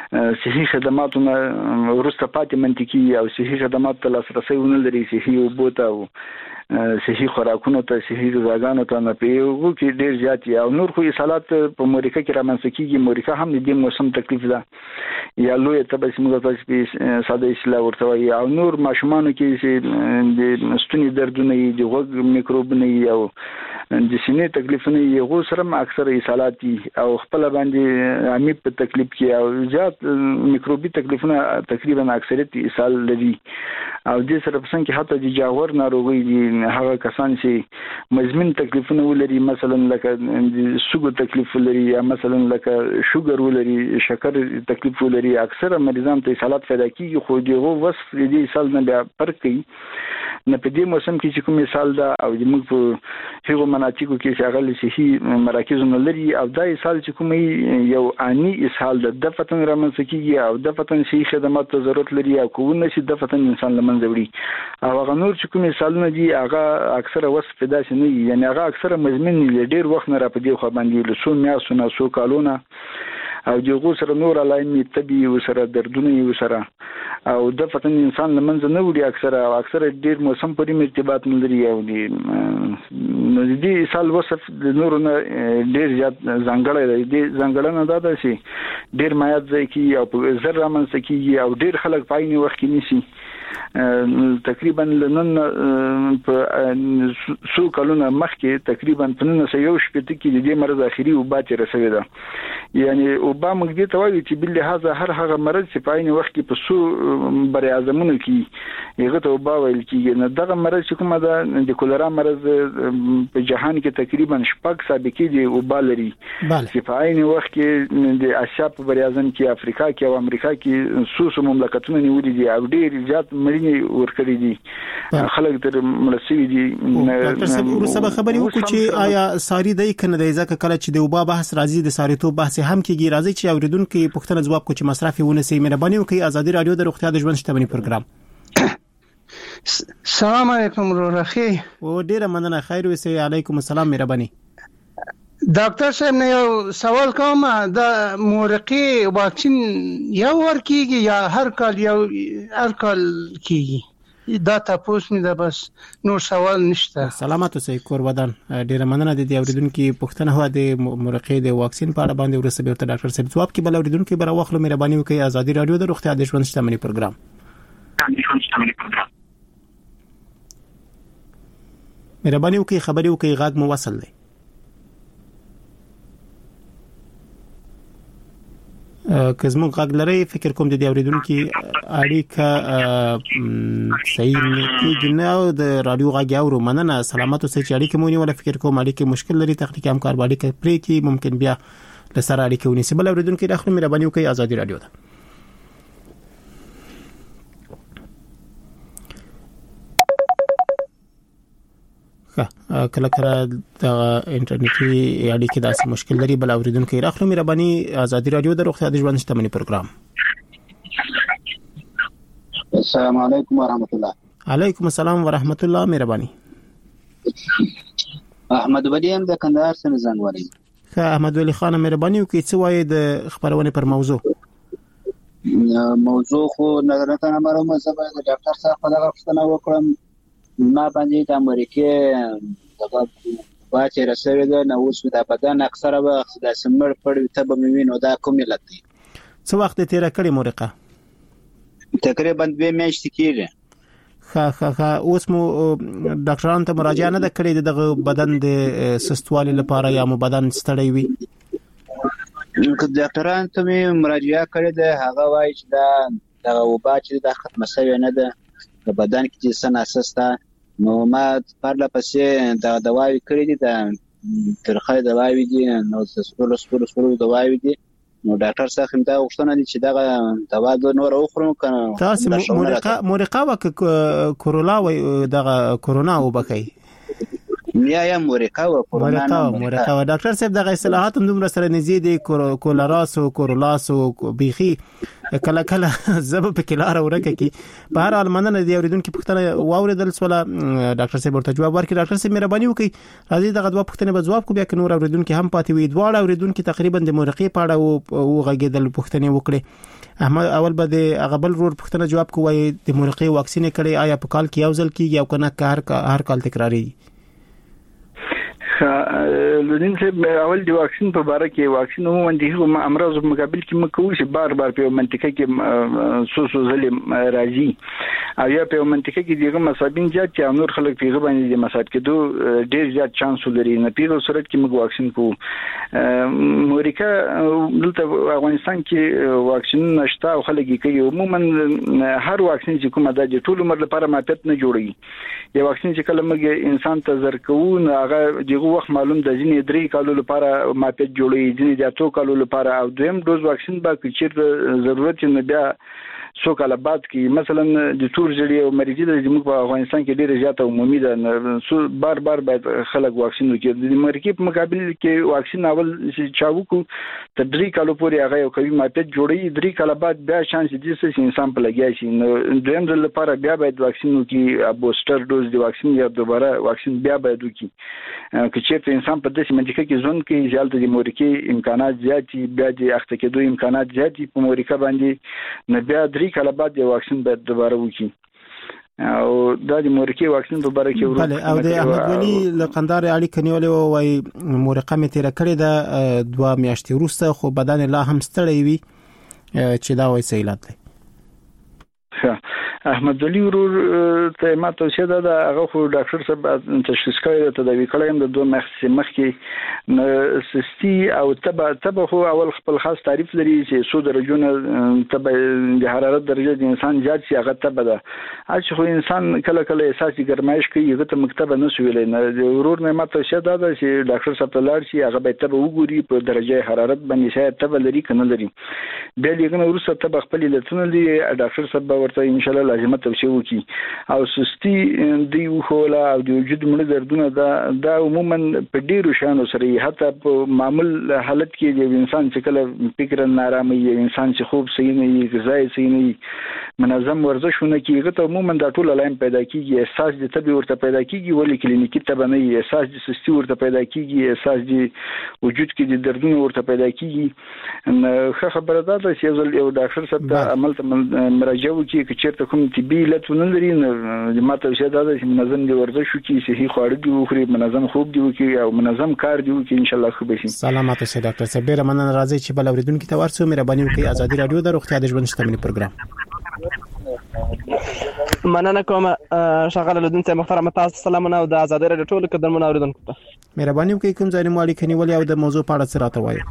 صحي خدماتونه ورسته پاتې منطقي او صحي خدمات ته لاسرسي ونلري، صحي وبوت او صحي خوراکونو ته، صحي غذاګانو ته نه پیو کې ډیر زیات او نور خو اصالات په موريکا کې رامنځته کیږي. موريکا هم د موسم تکلیف ده یا لوی تبه سیمه تاسو ساده اصلاح ورته وي او نور ماشومان کې د ستوني دردونه دي، غوږ میکروبونه او د سینې تکلیفونه یې غو سره اکثر اصالات او خپل باندې عامي په تکلیف کې او زیات میکروبي تکلیفونه تقریبا اکثریت اصال لري او د سره په څنګه حتی د جاور ناروغي دي هغه کسان چې مزمن تکلیفونه ولري، مثلا لکه د سګو تکلیف ولري یا مثلا لکه شوګر ولري، شکر تکلیف ولري، اکثر مریضان ته اصالات پیدا کیږي خو دغه وصف دې اصال نه بیا فرق کوي. نه په دې موسم کې چې کوم مثال ده او د موږ په هغو مناطقو کې چې هغه صحي مراکزونه لري او دا اسهال چې کوم یو اني اسهال ده د فتن رامنځته کیږي او د فتن صحي خدمات ته ضرورت لري او کوونه چې د فتن انسان لمنځه وړي او هغه نور چې کوم اسهالونه دي هغه اکثره وصف پیدا شي نه، یعنی هغه اکثره مزمن نه ډیر وخت نه را پدې خو باندې له سو میاشتو سو کالونه او دغه سره نور علایمي طبي او سره دردونه یو سره او د فتن انسان لمنځه نه وړي اکثره او اکثره ډیر موسم پورې مرتبات نه لري او دي نو دې سال وصف د نور نه ډیر زیات ځانګړی دی. ځانګړنه دا ده چې ډیر مایات ځای کې او په زر رامنځته کیږي او ډیر خلک پایني وخت کې نشي تقریبا لنن په سو کلونه مخکې تقریبا په نن سه یو شپته کې د دې مرز اخیری او با چې رسوي ده، یعنی او با موږ دې ته وایي چې بل لحاظ هر هغه مرز چې پایني وخت کې په سو بر اعظمونو کې یغه ته با ویل کېږي نه دغه مرز چې کومه ده د کولرا مرز په جهان کې تقریبا شپږ سابقې دي او با لري چې پایني وخت کې د اسیا په بر اعظم کې افریقا کې او امریکا کې سوسو مملکتونه نیولې دي او ډیر زیات مړینه ورکړي دي، خلک تر ملسوي دي. ډاکټر صاحب ورسره خبرې وکړو چې آیا ساری دی کنه دی ځکه کله چې د وبا بحث راځي د ساریتو بحث هم کېږي، راځي چې اوریدونکو پوښتنه ځواب کو چې مصرف ونسي. مهرباني وکړئ ازادي رادیو د روغتیا د ژوند شتمنۍ پروګرام. السلام علیکم ورخي او ډیره مننه، خیر وسه. علیکم السلام. مهرباني ډاکټر صاحب نه یو سوال کوم، د مورقي واکسین یو ور کیږي یا هر کال یو هر کال کیږي؟ دا تاسو مې دا بس نور سوال نشته. سلامات اوسئ کور ودان. ډیره مننه د دې اوریدونکو پوښتنه هوا د مورقي د واکسین په اړه باندې ورسې ورته ډاکټر صاحب ځواب کې بل اوریدونکو بر واخلو. مهرباني وکړئ ازادي رادیو د روغتیا د ژوند شتمنۍ پروګرام. مهرباني وکړئ خبري وکړئ غاګ مو وصل دی. که زموږ غږ لري فکر کوم د دې اوریدونکو اړیکه صحیح کېږي نه او د رادیو غږ اورو. مننه، سلامات اوسئ. چې اړیکه مونږ ولا فکر کوم اړیکه مشکل لري، تخنیکی همکار باندې کې پرې کې ممکن بیا لسره اړیکه ونیسي. بل اوریدونکو راخلو مهرباني وکړئ ازادي رادیو ده. کله کله د انټرنیټي اړیکې داسې مشکل لري. بل اوریدونکو راخلو مهرباني ازادي رادیو د روغتیا د ژوند شتمنۍ پروګرام. السلام علیکم ورحمت الله. علیکم السلام ورحمت الله. مهرباني احمد ولی هم د کندهار څخه زنګ وری. ښه احمد ولی خان، مهرباني وکړئ څه وایي د خبرونه پر موضوع؟ موضوع خو نظر ته امر مزه به د ډاکټر صاحب په دغه پوښتنه وکړم. ما باندې د امریکای دغه باچې رسوي ده نو اوس د بدن اکثره وخت د سمړ پړ ته به مینو دا کوم علت دی؟ څو وخت تیر کړی مورقه؟ تقریبا دوه میاشتې کېږي. ښه ښه ښه اوس مو ډاکټرانو ته مراجعه نه کړې دغه بدن د سستوالي لپاره یا مو بدن ستړی وي؟ ډاکټرانو ته مراجعه کړې ده، هغه وایي چې دا دغه وبا چې د ختمه شوی نه ده په بدن کې چې سن اساسته. نو ما پرله پسې د دواوی کړې دي، د ترخه دواوی دي، نو سپورو سپورو سپورو دواوی دي. نو ډاکټر صاحب دا غوښتنه دي چې دغه دوا د نور اوخرو کنه. تاسو مورقه مورقه وک کورونا و دغه کورونا وبکای میا یا مورکا او مورکا مورکا ډاکټر صاحب دغه اصطلاحات هم دومره سره نږدې دي کولاراس او کورولاس او بيخي کله کله زب په کلار ورکه کی په هر حال مننه دی اوریدونکو پوښتنه واوریدل سواله ډاکټر صاحب ورته جواب ورکړي. ډاکټر صاحب مهرباني وکړئ راځي دغه دوه پوښتنې به جواب کو بیا که نور اوریدونکو هم پاتې وي. دواړه اوریدونکو تقریبا د مورقي پاړه او غږیدل پوښتنې وکړي. احمد اول به د هغه بل ور پوښتنه جواب کوی د مورقي واکسین کړي آیا په کال کې یو ځل کیږي او کنه هر هر کال تکراری؟ لودین صاحب اول د واکسین په اړه کې واکسین عموما د هغو امراض په مقابل کې مکوې چې بار بار په منطقه کې سو سو ظلم راځي او یا په منطقه کې دغه مصابین زیات چې نور خلک پیغه باندې د مصاب کېدو ډېر زیات چانس لري نه پیغه صورت کې موږ واکسین کوو. مورکا دلته افغانستان کې واکسین نشته او خلک یې کوي. عموما هر واکسین چې کومه د ټول عمر لپاره ماپت نه جوړي. یو واکسین چې کله موږ انسان ته زرکو نه هغه دغه وخت معلوم د ځینې درې کالو لپاره ماپت جوړي ځینې د اتو کالو لپاره او دویم ډوز واکسین به چې ضرورت نه بیا سو کاله بعد کې مثلا د تور جړی او مریضي د زموږ په افغانستان کې ډیره زیاته عمومي ده سو بار بار باید خلک واکسین وکړي. د مرکې په مقابل کې واکسین اول چې چاوکو تر درې کالو پورې هغه یو کوي ماپت جوړي درې کاله بعد بیا شانس دي چې انسان په لګیا شي. نو دویم ځل لپاره بیا باید واکسین وکړي بوستر ډوز د واکسین یا دوباره واکسین بیا باید وکړي که چیرته انسان په داسې منطقه کې ژوند کوي چې د مورکې امکانات زیات بیا د اخته کېدو امکانات زیات په مورکه باندې نه بیا کله بعد یو واکسین باید دوباره وکړي او دا د مورکې واکسین په اړه کې ورته او د احمد ولی لقندار علي کنيول وای مورقه مې تیر کړی دا دوه میاشتې وروسته خو بدن لا هم ستړی وي چې دا وای سیلات دی. احمد علي ورور ته ما توصیه ده هغه خو ډاکټر صاحب تشخیص کړی ته د وکړم د دوه مخ مخکې سستی او تبع تبع خو اول خپل خاص تعریف لري چې سو درجونه تبع د حرارت درجه د انسان زیات شي هغه تبع ده. چې خو انسان کله کله احساسي ګرمایش کوي هغه ته مکتب نه سویلې نه ورور نه ما توصیه ده چې ډاکټر صاحب ته لاړ شي هغه به تبع وګوري په درجه حرارت باندې شاید تبع لري کنه لري بیا لګنه ورسره تبع خپل لتون لري ډاکټر صاحب ورته ان شاء الله لازمه توصیه وکي او سستی دی خوله او د وجود مړ دردونه دا دا عموما په ډیرو شانو سره حتی په معمول حالت کې د انسان چې کله فکر نارامي یا انسان چې خوب صحیح نه وي غذا صحیح نه وي منظم ورزشونه کیږي ته عموما دا ټول لایم پیدا کیږي احساس د تبي ورته پیدا کیږي ولې کلینیکی تبه نه وي احساس د سستی ورته پیدا کیږي احساس د وجود کې د دردونه ورته پیدا کیږي نو خبره ده چې یو ډاکټر صاحب ته عمل ته مراجعه وکړي چې چیرته کوم طبي علت ونه لري نو ماته څه دا چې منظم دی ورزش وکړي صحیح خواړه دی وخوري منظم خوب دی وکړي او منظم کار دی وکړي ان شاء الله خو به شي. سلامات اوسئ ډاکټر صاحب ډیر مننه راځي چې بل اوریدونکو ته ورسو مهرباني وکړئ ازادي رادیو د روغتیا د ژوند شتمنۍ پروګرام. مننه کوم شغله لودن ته محترم تاسو سلامونه او د ازادي رادیو ټول قدرمن اوریدونکو ته مهرباني وکړئ کوم ځای مو اړیکه نیولې او د موضوع په اړه څه راته وایي.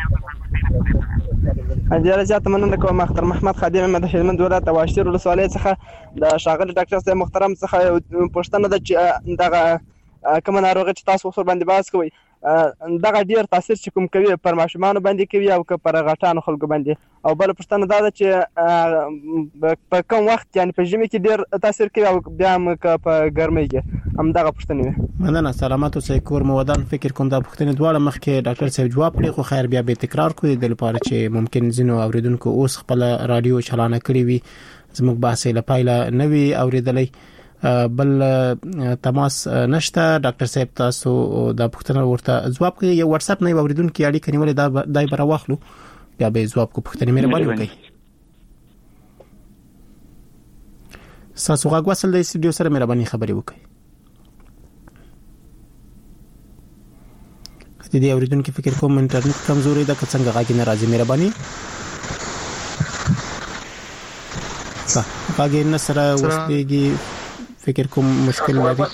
ډیره زیاته مننه کوم مختر محمد خادم د هلمند ولایت د واشتیر ولسوالۍ څخه د شاغل ډاکټر صاحب محترم څخه پوښتنه ده چې دغه کوم ناروغي چې تاسو ور باندې باز کوي دغه ډیر تاثیر چې کوم کوي پر ماشومان باندې کوي او پر غټانو خلکو باندې او بل پوښتنه ده چې په کوم وخت یعنی په ژمي کې ډیر تاثیر کوي او بیا هم په ګرمۍ کې هم دغه پوښتنه مننه سلامات اوسئ کور مو ودان فکر کوم دا پوښتنه دواړه مخکې ډاکټر صاحب جواب کړی خو خیر بیا به تکرار کوی د لپاره چې ممکن زینو اوریدونکو اوس خپل رادیو چلانه کړی وي زموږ بحث له پایله نوي اوریدلې بل تماس نشته ډاکټر صاحب تاسو دا پوښتنه ورته جواب کوي یو واتس اپ نه اوریدونکو اړیکه نیولې دا دای بر واخلو بیا به جواب کو پوښتنه مهرباني وکړئ. تاسو غواړئ وصل د استودیو سره مهرباني خبري وکړئ. د دې اوریدونکو فکر کوم انټرنیټ کمزوري ده که څنګه غاګي ناراضي مهرباني صح غاګي نه سره وسلېږي فکر کوم مشکل لري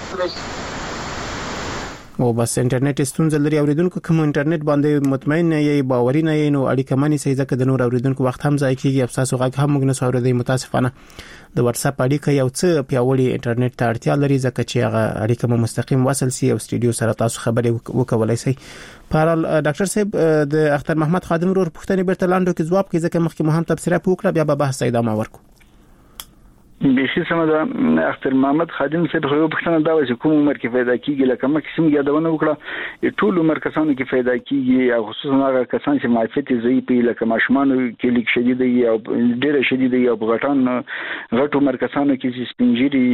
او بس انټرنیټ ستونزه لري اوریدونکو کوم انټرنیټ باندې مطمئن نه یي باوري نه یي نو اړیکه مانی سي ځکه د نور اوریدونکو وخت هم ځای کیږي افسوس غاګ هم موږ نه سوریدي متاسفانه د واتس اپ اړیکه یو څه پیاوړي انټرنیټ ته اړتیا لري ځکه چې هغه اړیکه مو مستقیم وصل سي او استودیو سره تاسو خبرې وکولای سي. پارال ډاکټر صاحب د اختر محمد خادم ورور پوښتنې بیرته لاندو کې جواب کې ځکه مخکې مهم تبصره پوکړه بیا به بحث ادامه ورکو. بشي سم ده اختر محمد خادم صاحب خو پښتنه دا چې کوم عمر کې پیدا کیږي لکه مکه سم یادونه وکړه ټول عمر کسانو کې پیدا کیږي او خصوصا هغه کسان چې معرفت ضعیف لکه ماشومان کې لیک شدید او ډېر شدید او غټان غټ عمر کسانو کې چې سپینجری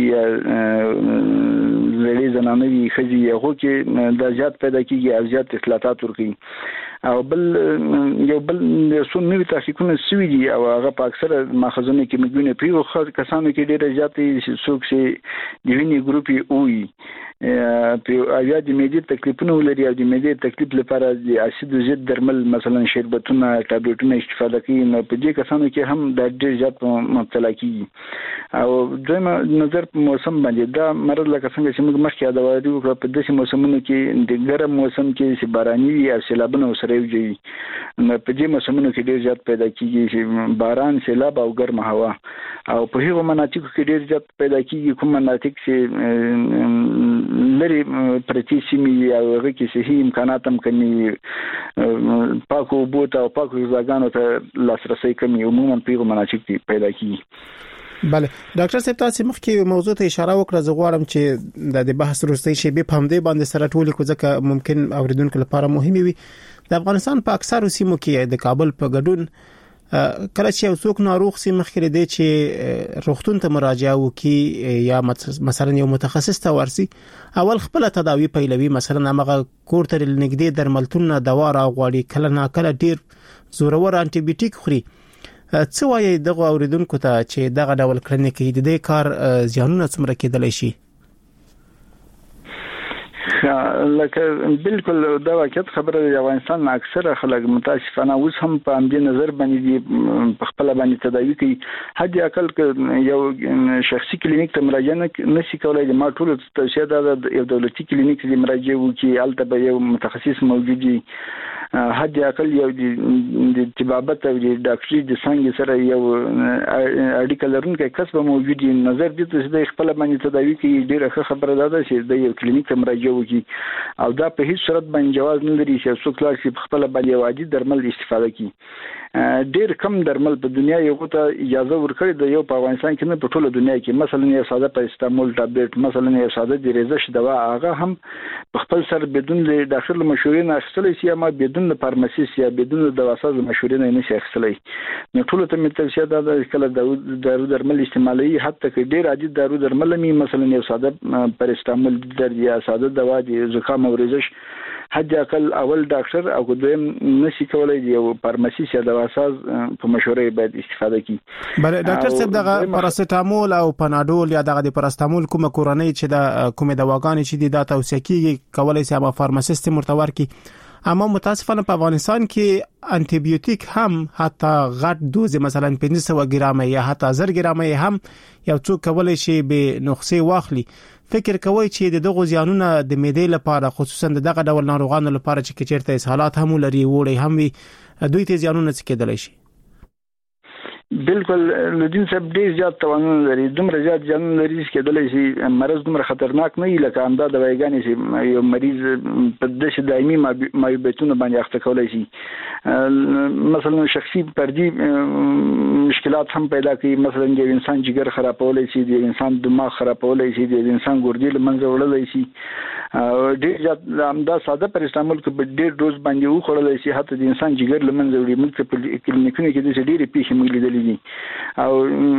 زړې زنانوي خزي هغه کې د زیات پیدا کیږي او زیات اصلاحات ورکوي او بل یو بل څو نوې تحقیقونه سوي دي او هغه په اکثره ماخذونو کې مګونه پیو کسانو کې ډېر زیاتې څوک چې د وینې ګروپ اوي په اویا د معدې تکلیفونه ولري او د معدې تکلیف لپاره د اسید ضد درمل مثلا شربتونه ټابلیټونه استفاده کوي نو په دې کسانو کې هم د ډېر زیات مبتلا کیږي او دویم نظر په موسم باندې دا مرض لکه څنګه چې موږ مخکې دا وایو په داسې موسمونو کې د ګرم موسم کې چې باراني وي او سیلابونه سره وي نو په دې موسمونو کې ډېر زیات پیدا کیږي چې باران سیلاب او ګرم هوا او په هغو مناطقو کې ډېر زیات پیدا کیږي کوم مناطق چې لري پرتی سیمې او هغه کې صحیح امکانات هم کمی پاکو بوت او پاکو ځاګانو ته لاسرسي کمی عموما په هغو مناطق کې پیدا کیږي. بله ډاکټر صاحب تاسو مخکې موضوع ته اشاره وکړه زه غواړم چې د بحث وروستۍ شی به په همدې باندې سره ټول کو ځکه ممکن اوریدونکو لپاره مهمه وي. د افغانستان په اکثرو سیمو کې د کابل په ګډون کله چې یو څوک ناروغ سي مخکې دی چې روغتون ته مراجعه وکړي یا مثلا یو متخصص ته ورسي اول خپل تداوی پیلوي مثلا هغه کور ته لنګدې درملتون دوا راغواړي کله نه کله ډیر زورور انټي بیوټیک خوري څه وایي دغه اوریدونکو ته چې دغه ډول کړنې کوي د دې کار زیانونه څومره کېدلی شي؟ لکه بالکل دا واقعیت خبره د افغانستان اکثره خلک متاسفانه اوس هم په همدې نظر باندې دي په خپل باندې تداوی کوي حد اقل یو شخصي کلینیک ته مراجعه نشي کولای د ما ټول توصیه ده یو دولتي کلینیک ته مراجعه وکړي البته به یو متخصص موجود وي حد اقل یو د طبابت او د ډاکټري د څنګه سره یو اړیکه لرونکي کس به موجود وي نظر دي چې د خپل باندې تداوی کوي ډیره خبره ده چې د یو کلینیک ته مراجعه وکړي او دا په هیڅ صورت باندې جواز نه لري چې څوک لا شي خپل باندې عادي درمل استفاده کوي ډیر کم درمل په دنیا یو ته اجازه ورکړي د یو په افغانستان کې نه په ټوله دنیا کې مثلا یو ساده پاراستامول ټابلیټ مثلا یو ساده د ریزش دوا هغه هم په خپل سر بدون د ډاکټر مشورې نه اخیستل شي یا بدون د فارماسیست یا بدون د دواساز مشورې نه نشي اخیستلی نو ټول ته مې توصیه ده چې کله د دارو درمل استعمالي حتی که ډیر عادي دارو درمل می مثلا یو ساده پاراستامول درد یا ساده دوا د زکام او ریزش حد اقل اول ډاکټر او دویم نشي کولای دی یو فارماسیست یا دواساز په مشورې باید استفاده کړي. بله ډاکټر صاحب دغه پاراستامول او پناډول یا دغه د پاراستامول کومه کورنۍ چې د کومه دواګانې چې د توصیه کیږي کولای شي هغه فارماسیست مرتور کړي اما متاسفانه په افغانستان کې انټي بیوټیک هم حتی غټ دوز مثلا پنځه سوه ګرام یا حتی زر ګرام هم یو څوک کولای شي به نقصې واخلي. فکر کوي چې دغه زیانونه د معدې لپاره خصوصا دغه ډول ناروغانو لپاره چې چیرته اسهالات هم لري وړي هم وي دوی ته زیانونه څه کېدلی شي؟ بالکل لدین صاحب ډیر زیات توانونه لري دومره زیات ځان لري چې کېدلی شي مرض دومره خطرناک نه وي لکه همدا دوايګانې چې یو مریض په داسې دایمي معیوبیتونو باندې اخته کولی شي مثلا شخصي فردي مشکلات هم پیدا کوي مثلا د انسان جګر خرابولی شي د انسان دماغ خرابولی شي د انسان ګردې له منځه وړلی شي ډیر زیات همدا ساده پاراستامول که په ډیر ډوز باندې وخوړلی شي حتی د انسان جګر له منځه وړي موږ ته په کلینیکونو کې داسې ډېرې پیښې موږ لیدلې او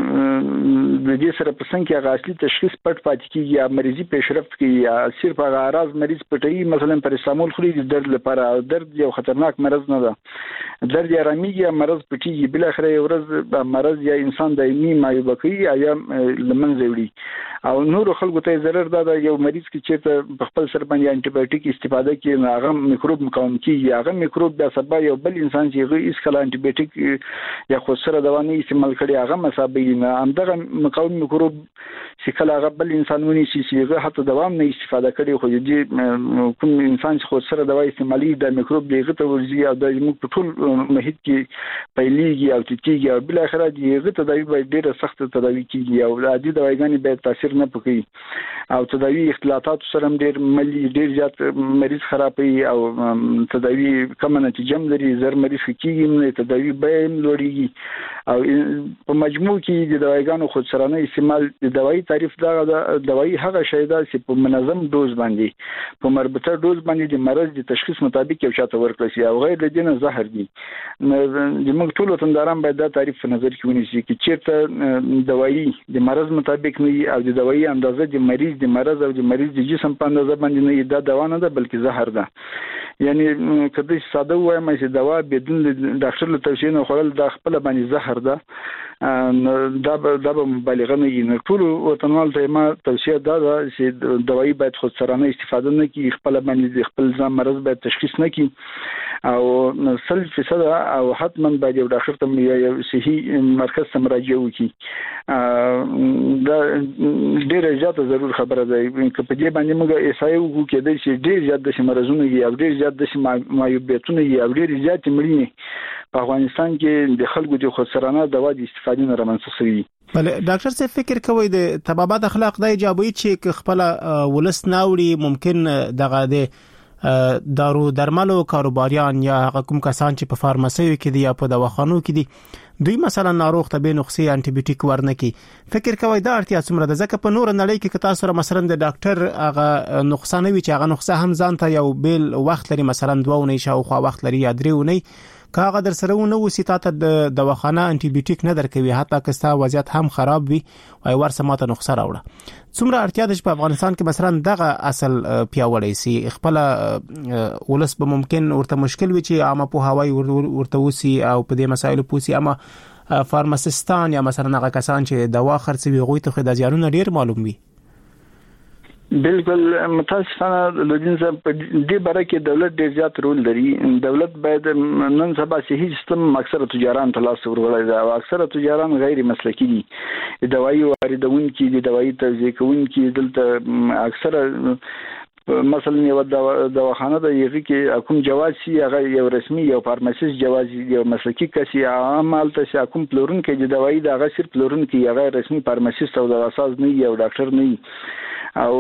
د دې سره په څنګه کې اصلي تشخیص پټ پاتې کیږي یا مریضي پیشرفت کوي یا صرف هغه اعراض مریض پټوي مثلا پاراستامول خوري د درد لپاره او درد یو خطرناک مرض نه ده درد یا رمیږي یا مرض پټيږي بل اخر یو ورځ مرض یا انسان دایمي معیوب کوي یا لمنځه وړي او نور خلکو ته ضرر ده یو مریض کې چې په خپل سر باندې انټي بایوټیک استفاده کوي هغه میکروب مقاوم کیږي هغه میکروب د سبب یو بل انسان چې هغه اس کله انټي بایوټیک یا خو سره دوا نه استعمال کړي هغه مسابقه نه همدغه مقاوم میکروب چې کله هغه بل انسان ونی شي چې حتی دوام نه استفاده کړي خو دې کوم انسان چې خو سره دوا استعمالي د میکروب دغه ته ورځي او د موږ په ټول محیط کې پیلېږي او تیږي او بل اخر دغه تداوی باید ډیره سخت تداوی کیږي او د عادي دواګانې باید تاثیر نه پکې او تداوی اختلاطات سره ډیر ملي ډیر زیات مریض خرابوي او تداوی کوم نتیجه لري زر مریض کیږي نه تداوی به لوړیږي او په مجموع کې د دواګانو خودسرانه استعمال د دوايي تعریف دا د دوايي هغه شی ده چې په منظم دوز باندې په مربوطه دوز باندې د مرض د تشخیص مطابق یو شاته ورکړل شي او غیر د دې نه زهر دي د موږ ټول وطنداران باید دا تعریف په نظر کې ونیسي چې چیرته دوايي د مرض مطابق نه او د دوايي اندازه د مریض د مرض او د مریض د جسم په اندازه باندې نه دا دوا نه ده بلکې زهر ده یعنی کله چې ساده وایم چې دوا بدون ډاکټر له توصیې نه خورل د خپل باندې زهر ده دا دا مبالغه نه وي ټول وطنوال ته ما توصیه ده چې دوايي باید خود سرانه استفاده نه کړي خپل باندې خپل ځان مرض باید تشخیص نه کړي او سل فیصد او حتما باید یو ډاکټر ته یو صحي مرکز ته مراجعه وکړي دا ډیره زیاته ضرور خبره ده چې په دې باندې موږ اسای وکړو کې چې ډیر زیات د مرزونو یې او ډیر زیات د معیوبیتونو یې او ډیر زیات مړینې په افغانستان کې د خلکو د خودسرانه دوا د استفادې نه رامنځته شوي. بله ډاکټر صاحب فکر کوي د طبابت اخلاق د ایجابوي چې خپل ولس ناوړي ممکن دغه د دارو درملو کاروباریان یا کوم کسان چې په فارماسیو کې دي یا په دواخانو کې دي دوی مثلا ناروغ ته به نقصې انټي بیوټیک ورنکي فکر کوي دا اړتیا څومره ده ځکه په نور نړۍ کې کتا سره مثلا د ډاکټر هغه نقصان وي چې هغه نقصه هم ځان ته یو بیل وخت لري مثلا دوه ونې شاوخوا وخت لري یا درې ونې کاغه در سره ونه وسی ته د دواخانه انټي بیوټیک نه درکوي حتی که ستا وضعیت هم خراب وي او ورسره ماته نقصه راوړه څومره اړتیا ده چې په افغانستان کې مثلا دغه اصل پیاوړی سي خپل ولس به ممکن ورته مشکل وي چې عامه په هواي ورته وسی او په دې مسایلو پوسی اما فارماسستان یا مثلا هغه کسان چې دوا خرڅوي غوي ته د زیانونو ډیر معلوم وي. بالکل متاسفانه لودین صاحب په دې باره کې دولت ډیر زیات رول لري. دولت باید نن سبا صحي سیستم اکثره تجاران ته لاس ورغړی دا او اکثره تجاران غیر مسلکي دي. د دوايي واردونکي دي دوايي توزیع کوونکي دلته اکثره مثلا یو دواخانه د یغي کې کوم جواز شي هغه یو رسمي یو فارماسیست جواز یو مسلکي کسي عمل ته کوم پلورون کې د دوايي د هغه سر پلورون کې هغه رسمي فارماسیست او دواساز نه یو ډاکټر نه او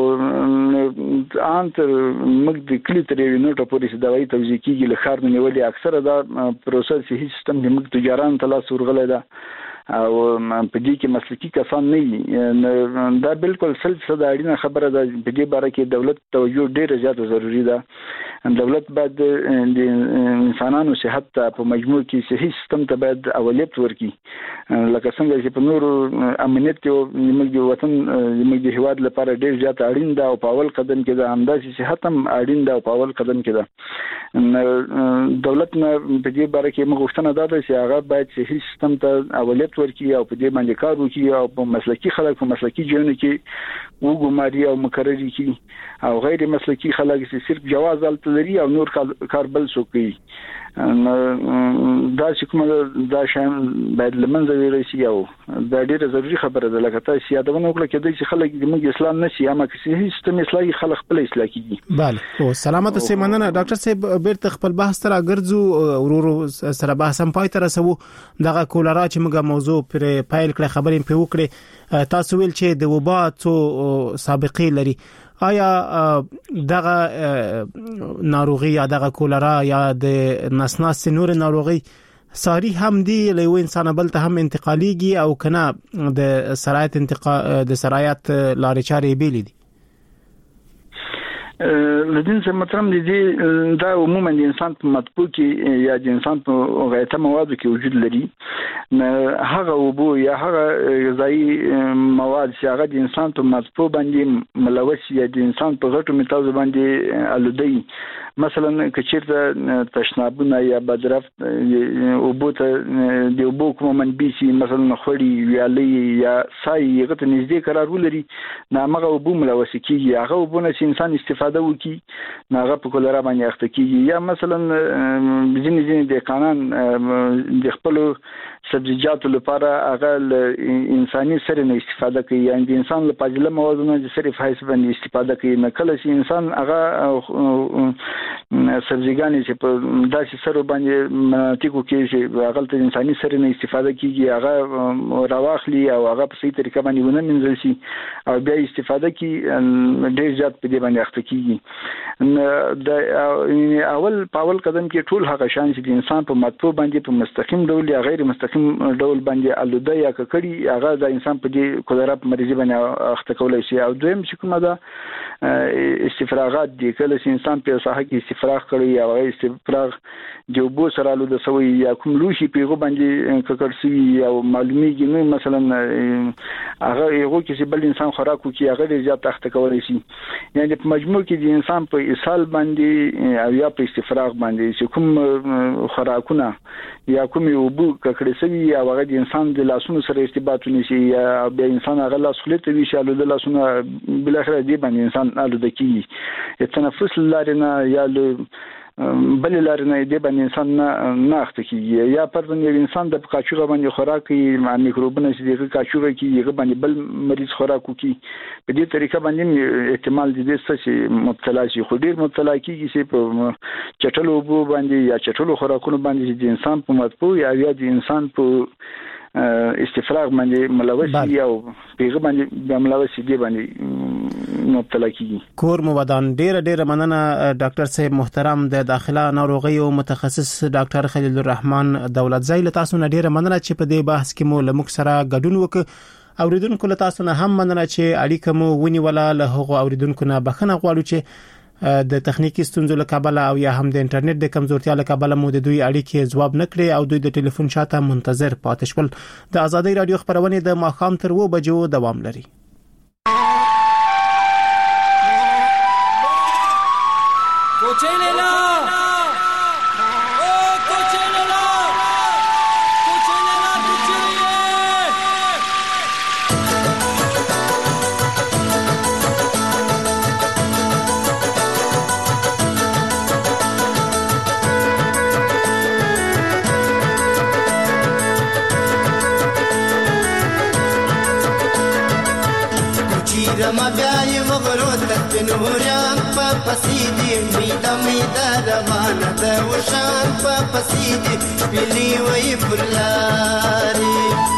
انت موږ د کلی تر یو نوټه پورې دوايي توزیع کیږي له خار نه نیولې اکثره دا پروسس صحي سیستم د موږ تجاران ته لاس ورغلی ده او په دې کې مسلکي کسان نه دا بالکل سلسله اړینه خبره ده. په دې باره کې دولت توجه ډیره زیاته ضروری ده. دولت باید د انسانانو صحت ته په مجموع کې صحي سیستم ته باید اولویت ورکړي لکه څنګه چې په نورو امنیت کې موږ د وطن موږ د هیواد لپاره ډیر زیات اړین ده او په اول قدم کې ده همداسې صحت هم اړین ده او په اول قدم کې ده. دولت نه په دې باره کې موږ غوښتنه ده چې هغه باید صحي سیستم ته اولویت ورکړي او په دې باندې کار وکړي او په مسلکي خلک په مسلکي ځایونو کې وګماري او مقرري کړي او غیر مسلکي خلک چې صرف جواز الته لري او نور کار بل څوک کوي دا چې کومه دا شان باید لمنځه ویل شي او دا ډیره ضروری خبره ده لکه تاسو یادونه وکړه چې د خلک د موږ اسلام نشي اما چې سیستم اصلاحي خلک خپل اصلاح کیږي. bale او سلامت سي مننه ډاکټر صاحب بیرته خپل بحث تر اگرځو ورورو سره بحث هم پای تر رسو دغه کولرا چې موږ موضوع پر پایل کړه خبرې په وکړه تاسو ویل چې د وبا څو سابقې لري آیا دغه ناروغي یا دغه کولرا یا د نسناس نور ناروغي ساری هم دی له یو انسان بل ته هم انتقالیږي او کنه د سرایت انتقال د سرایت لارې چارې بیل دي لدین څه مطلب دی دا عموما د انسان په مطبوع کې یا د انسان په غایته موادو کې وجود لري هغه وبو یا هغه غذایی مواد چې هغه د انسان په مطبوع باندې ملوث یا د انسان په غټو میتاز باندې الودي مثلا کچیرته تشنابونه یا بدرفت او بوته دی وبو کوم منبي سي مثلا خړی ویالي یا سای غته نږدې قرار ولري نامغه وبو ملوث کیږي هغه وبونه چې انسان استفاده وکي ناغه په کولرا باندې اخته کیږي یا مثلا ځینې ځینې د قانون د خپل سبزیجاتو لپاره هغه انساني سره نه استفاده کوي یعنی د انسان له پاجله موادونو د صرف حیث باندې استفاده کوي نه کله چې انسان هغه سبزیګانی چې په داسې سره باندې مناطقو کې چې هغه ته انساني سره نه استفاده کیږي هغه راواخلي او هغه په صحیح طریقه باندې ونه منځل شي او بیا استفاده کی ډېر زیات په دې باندې اخته کیږي د اول په اول قدم کې ټول هغه شان چې د انسان په مطلوب باندې په مستقیم ډول یا غیر مستقیم ډول باندې الوده یا کړي هغه د انسان په دې کولرا مریضي باندې اخته کولای شي او دویم چې کومه ده استفراغات دي کله چې انسان په صحه کې استفراغ کوي یا هغه استفراغ جوبو سره الوده سوی یا کوم لوشي پیغو باندې ککړسي او معلومیږي نو مثلا هغه یو کې چې بل انسان خوراکو کې هغه ډیر زیات اخته کولای شي یعنی په مجموع کې د انسان په اسهال باندې او یا په استفراغ باندې چې کوم خوراکونه یا کوم یو بو ککړسي یا هغه د انسان د لاسونو سره ارتباط ونشي یا به انسان هغه لاس خلته وي چې الوده لاسونه بل اخر دی باندې انسان الوده کی تنفس لارنه یا بل لارنه دی باندې انسان نه اخته کیږي یا پرځن یو انسان د کاچوغه باندې خوراکي مع میکروبونه چې د کاچوغه کې یو باندې بل مریض خوراکو کی په دې طریقه باندې احتمال دي چې مبتلا شي خو ډیر مبتلا کیږي چې په چټلو بو باندې یا چټلو خوراکونو باندې د انسان په مطبوع یا یا د انسان په استفراغ باندې ملوث یا پیغه باندې د ملوث دي باندې مبتلا کیږي کور مودان ډیر ډیر مننه ډاکټر صاحب محترم د داخله ناروغي او متخصص ډاکټر خلیل الرحمن دولت زای له تاسو نه ډیر مننه چې په دې بحث کې مو لمک سره ګډون وکړ اوریدونکو له تاسو نه هم مننه چې اړیکه مو ونی ولا له هغه اوریدونکو نه بخنه غواړو چې د تخنیکی ستونزو له کبله او یا هم د انټرنیټ د کمزورتیا له کبله مو د دوی اړیکې جواب نکړي او دوی د ټلیفون شاته منتظر پاتې شول د ازادي رادیو خبرونه د ماخام تر و بجو دوام لري رما بیاي وغرود تنوريان په پسيدي ميدا ميدا روانه ده وشان په پسيدي بيلي وي پرلاري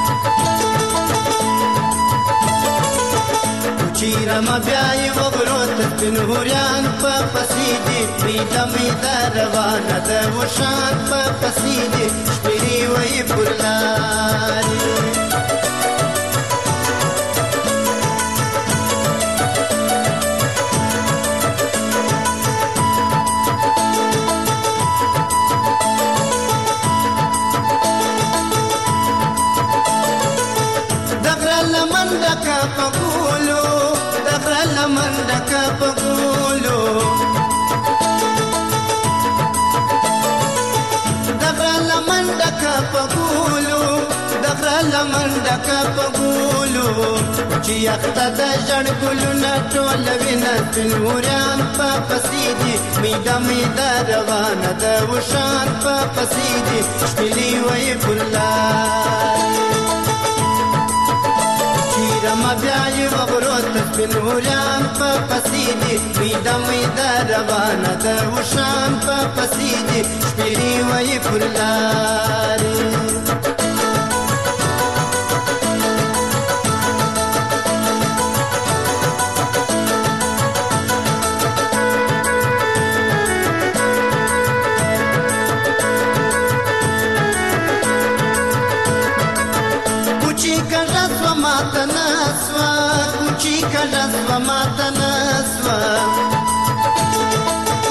چی رما بیاي وغرود تنوريان په پسيدي ميدا ميدا روانه ده وشان په پسيدي بيلي وي پرلاري دکا پغولو دغرل من دکا پغولو دغرل من دکا پغولو دغرل من دکا پغولو چې یخته د جړ ګلونه ټول وینه تنوران په پسیدي میدا میدا روانه ده وشان په پسیدي شپلی وی پرلار رما بیاي وغرود بنوران په پسیدي میدا میدا روانه ده وشان په پسیدي شپلی وی پرلاري Kalaswa mata naswa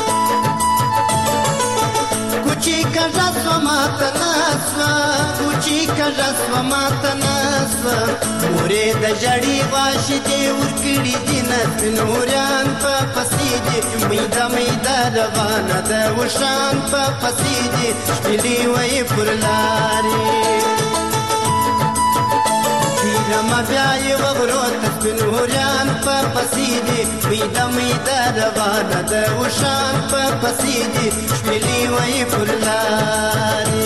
Kuchi kalaswa mata naswa Kuchi چې کژس و ماته نسوه مورې د ژړې غواشې دې ورکړي دي نسل نوریان په پسې دي میده میده روانه ده وشان په پسې دي شپېلې ویې پر لارې تیرمه بیا یې وغرو ته سپین هوریان په پسې دي میده میده روانه ده وشان په پسې دي شپېلې ویې پر لارې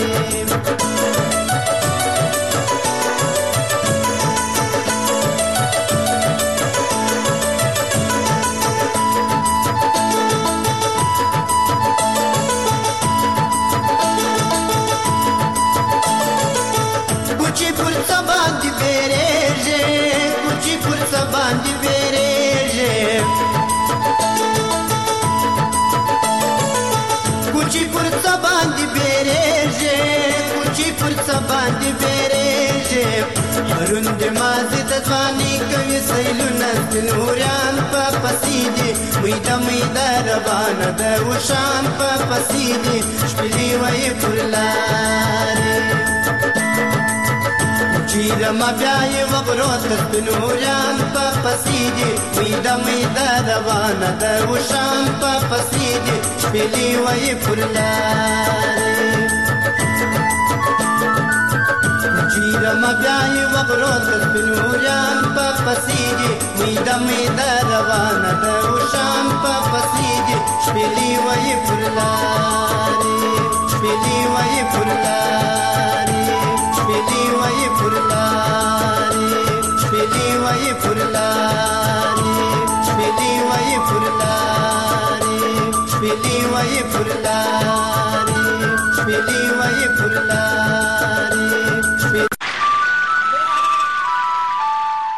Kuchi pursa bandi bereje, kuchi pursa bandi bereje. Kuchi pursa bandi bereje, kuchi pursa bandi bereje. Harund mazi dazwani kavi sailu nastin huryan pa pasidi, mida mida ravana da ushan pa pasidi, shpili vai purlari. چیرما بیای وغرو تسپن هوریان پا پسیدی میده میده روانه در وشان پا پسیدی شپیلی وی پرلاری چیرما بیای وغرو تسپن هوریان پا پسیدی میده میده روانه در وشان پا پسیدی شپیلی وی پرلاری شپیلی وی پرلاری شپیلی وی پرلاری شپیلی وی پرلاری